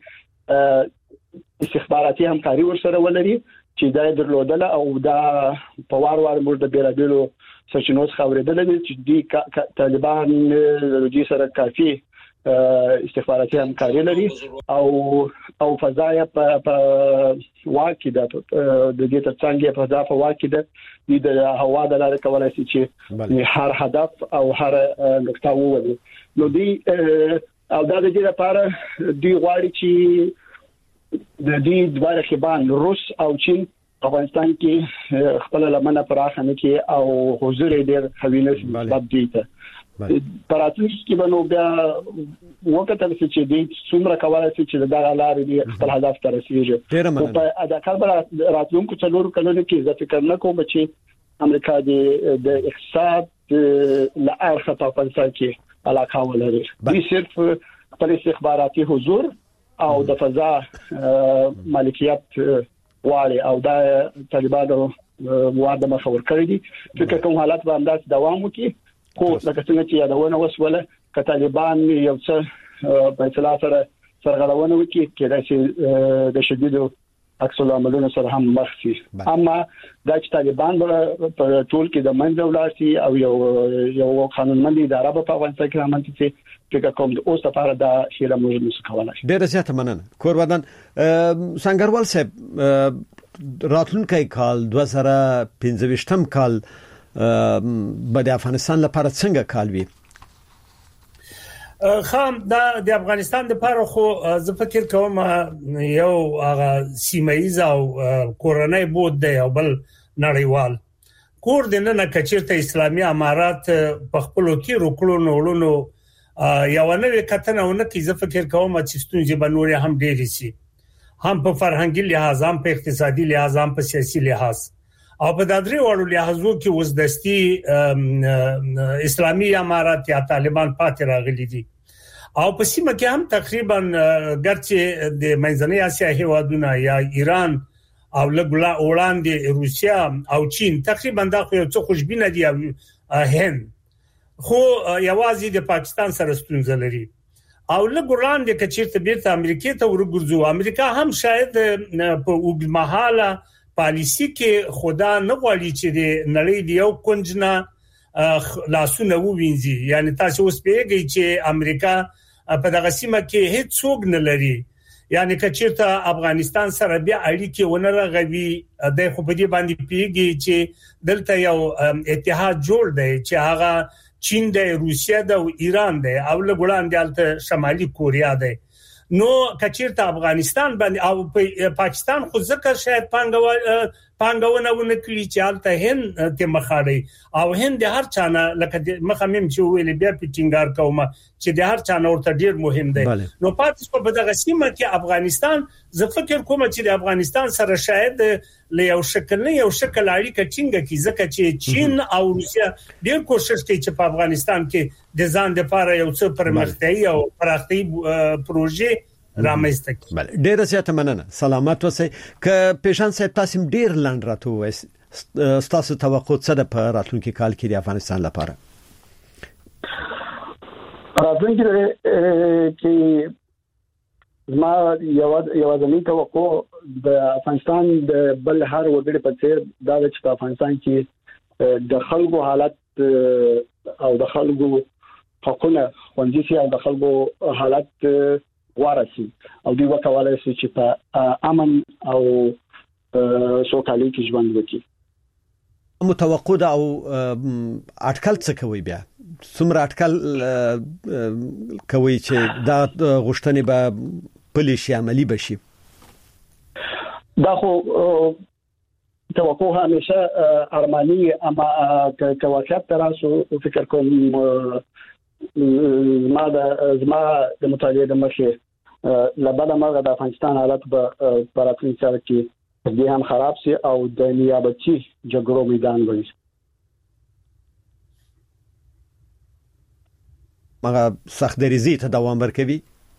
استخباراتي همکاري ورسره ولري چې دا درلودل او دا په وار وار موږ د بیرابلو سرچینو څخه اوریدل چې دی طالبان د دې سره کافي استخباراتي همکاري لري او او فضای په واکې د دې ترڅنګ په فضا په واکې د د هوا د لارې کولای شي چې هر هدف او هر نقطه وولي نو دی او دا د دې لپاره دی غواړي چې د دې دوه رقیبان روس او چین افغانستان کې خپل لمنه پراخه نه کې او حضور ډېر خوینه سبب دي ته پراتلیس کې بنو بیا وکړل چې دې څومره کولای شي چې دا لارې دې خپل هدف ته رسیږي په ادا کار راتلونکو څلورو کلونو کې ځکه فکر نه کوم چې امریکا د اقتصاد لارښه په افغانستان کې علاقه ولري دې صرف خپل استخباراتي حضور او د فضا مالکیت واړي او دا طالبانو واده مخور کړی دي فکر کوم حالت به انداز دوام وکړي خو لکه څنګه چې یادونه وسوله ک طالبان یو څه په اصطلاح سره سرغړونه وکړي کله چې د شدیدو عکس العملونو سره هم مخ شي اما دا چې طالبان په ټول کې د منځ ولاسي او یو یو قانونمند اداره په افغانستان کې رامنځته شي فکر کوم د اوس لپاره دا شیله موږ نشو کولای ډیره زیاته مننه کورودان سنگروال صاحب راتلونکي کال دوه زره پنځه کال به د افغانستان لپاره څنګه کال وي خام دا د افغانستان لپاره خو زه فکر کوم یو هغه سیمایي او کورنۍ بود دی او بل نړیوال کور د نن کچیرته اسلامي امارات په خپل کې روکړو نوړو یو نوې کتنه ونه کی زه فکر کوم چې ستونزې بنوري هم ډېری سي هم په فرهنګي لحاظ هم په اقتصادي لحاظ هم په سیاسي لحاظ او په دادري وړو لحاظو کې وزدستي اسلامي امارات یا طالبان پاتې راغلي دي او په سیمه کې هم تقریبا ګرځي د منځنۍ اسیا هیوادونه یا ایران او لګلا وړاندې روسیا او چین تقریبا دا خو یو څه خوشبینه دي هند خو یوازې د پاکستان سره ستونزه لري او لګوران د کچیرته بیرته امریکا ته ورګرځو. امریکا هم شاید په وګمحاله پالیسی کې خدا نه غواړي چې د نړۍ د یو کنجنه لاسونه ووینځي. یعنی تاسو اوس پیږئ چې امریکا په دغه سیمه کې هیڅ څوک نه لري. یعنی کچیرته افغانستان سره بیا اړیکې ونه رغوي د خو په دې باندې پیږي چې دلته یو اتحاد جوړ دی چې هغه چین دی، روسیا دی او ایران دی او لګولان دلته شمالي کوریا دی. نو کچیرته افغانستان باندې او پاکستان خو ځکه شاید پانګوال پانګونه ونه کړی چې حالت هند ته مخاړي او هند هر چانه لکه مخمم چې ویل بیا پیټینګار کومه چې د هر چانه ورته ډیر مهم دی. نو پاتې په دغه سیمه کې افغانستان زه فکر کوم چې د افغانستان سره شاید له یو شکل نه یو شکل اړیکه ټینګه کی ځکه چې چین او روسیا ډیر کوشش کوي چې په افغانستان کې د ځان لپاره یو څه پرمختیايي او پراختي پروژې رامنځته کړي. بله ډیر زیاته مننه. سلامت اوسئ. ک پیشان صاحب تاسو ډیر لاند راته وایي تاسو توقع څه ده په راتلونکي کال کې د افغانستان لپاره؟ راتلونکي کې ما یو یو ځنی توقع د افغانستان د بل هر وګړي په څیر دا چې په افغانستان کې د خلکو حالت او د خلکو حقوقونه خوندي شي او د خلکو حالت ورسي او دوی وکولای شي چې په امن او سوکالي کې ژوند وکړي. متوقع ده او اټکل څه کوي بیا څومره اټکل کوي چې دا غوښتنې به پلیشي عملی بشي؟ دا خو توقع همیشه ارمانی اما که واقعیت تراسو فکر کوم زما د زما د مطالعه د مخه لبدا مرغه د افغانستان حالت په پراتین سره کې دې هم خراب سي او د نیابتي جګړو میدان وي. مګر سخت دریزي ته دوام ورکوي.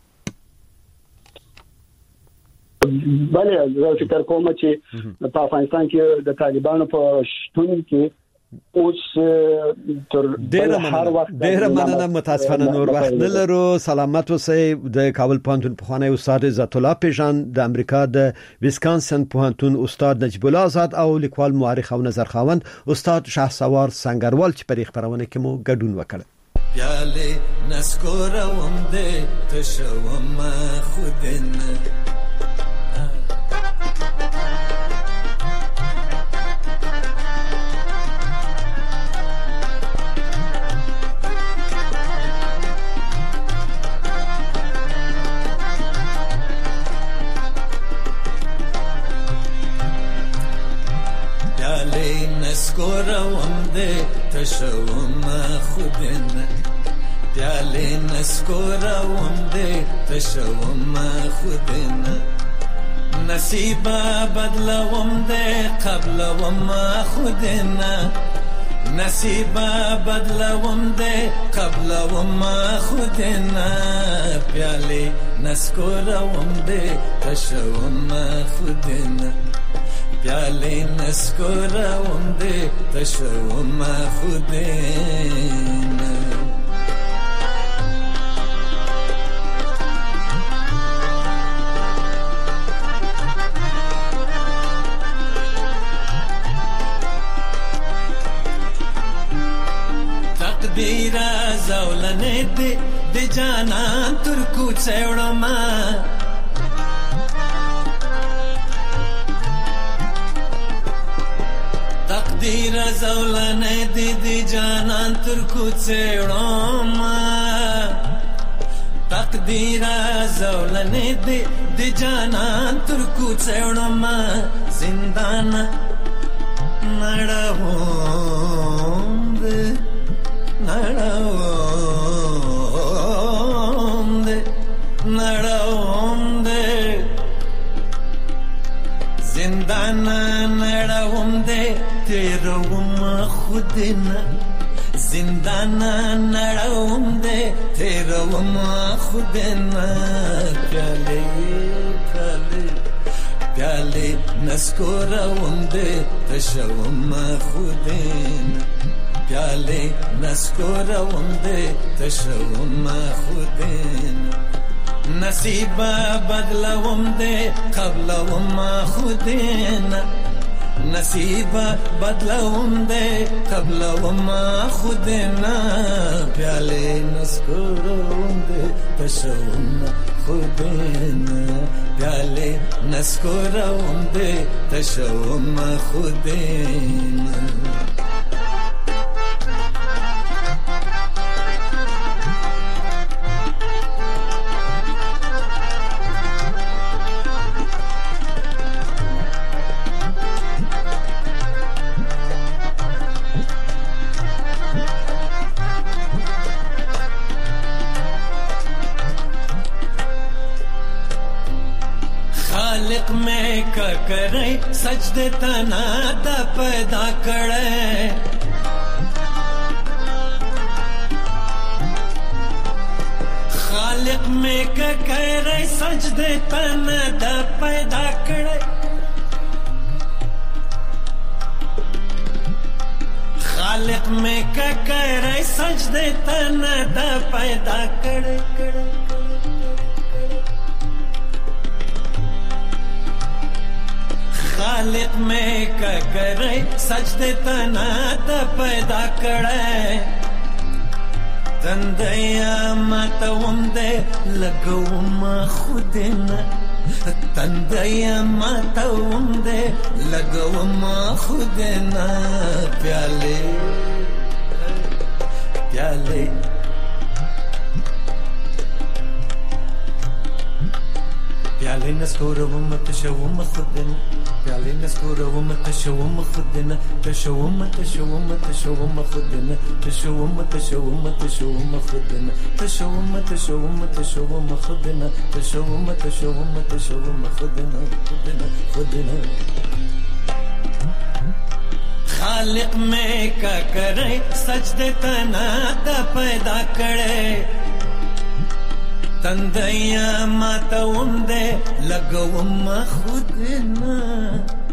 بله زه فکر کوم چې په افغانستان کې د طالبانو په شتون کې اوس تر هر وخت ډیر مننه. متاسفانه نور وخت نه لرو. سلامت اوسئ. د کابل پوهنتون پخوانی استاد عزت الله پیژان، د امریکا د ویسکانسن پوهنتون استاد نجیب الله آزاد او لیکوال مورخ او نظرخواند استاد شهسوار سنگروال چې په خبرونه کې مو ګډون وکړ. یاله نسکوروم دې تشوم خودن نسکوروم دې تشوم خودن پیاله نسکوروم دې تشوم خودن نصیبا بدلوم دې قبلوم خودن نصیبا بدلوم دې قبلوم خودن پیاله نسکوروم دې تشوم خودن پیاله نسکوروم دې تشوم خودن. تقدیر زولنه دې د جانان تر کوڅهړم تقدیر زولنه دی دی جانان تر کوڅهړم تقدیر زولنه دی دی جانان تر کوڅهړم زندان نړوم دې نړوم دې نړوم دې زندان نړوم دې تیروم خودنا زندان نړوم دې تیروم خودنا پیاله پیاله پیاله نسکوروم دې تشوم خودنا پیاله نسکوروم دې تشوم خودین نصیب بدلوم دې قبلوم خودین نصیب بدلوم دې قبلوم خودین پیاله نسکوروم دې تشوم خودین پیاله نسکوروم دې تشوم خودین خالق میں کا کرے سجدے تنا دا پیدا کرے خالق میں کا کرے سجدے تنا دا پیدا کرے خالق میں کا کرے سجدے تنا دا پیدا کرے کرے خالق میں کا کرے سجدے تنا دا پیدا کرے تندیا ماتوم دے لگوم خودنا تندیا ماتوم دے لگوم خودنا پیالے پیالے پیالے نسکوروم تشوم خودنا پیالے نسکوروم تشوم خودنا تشوم تشوم تشوم خودنا تشوم تشوم تشوم خودنا تشوم تشوم تشوم خودنا تشوم تشوم تشوم خودنا خودنا خودنا خالق میں کا کرے سجدے تنا دا پیدا کرے تندیا ماتوم دے لگوم خودنا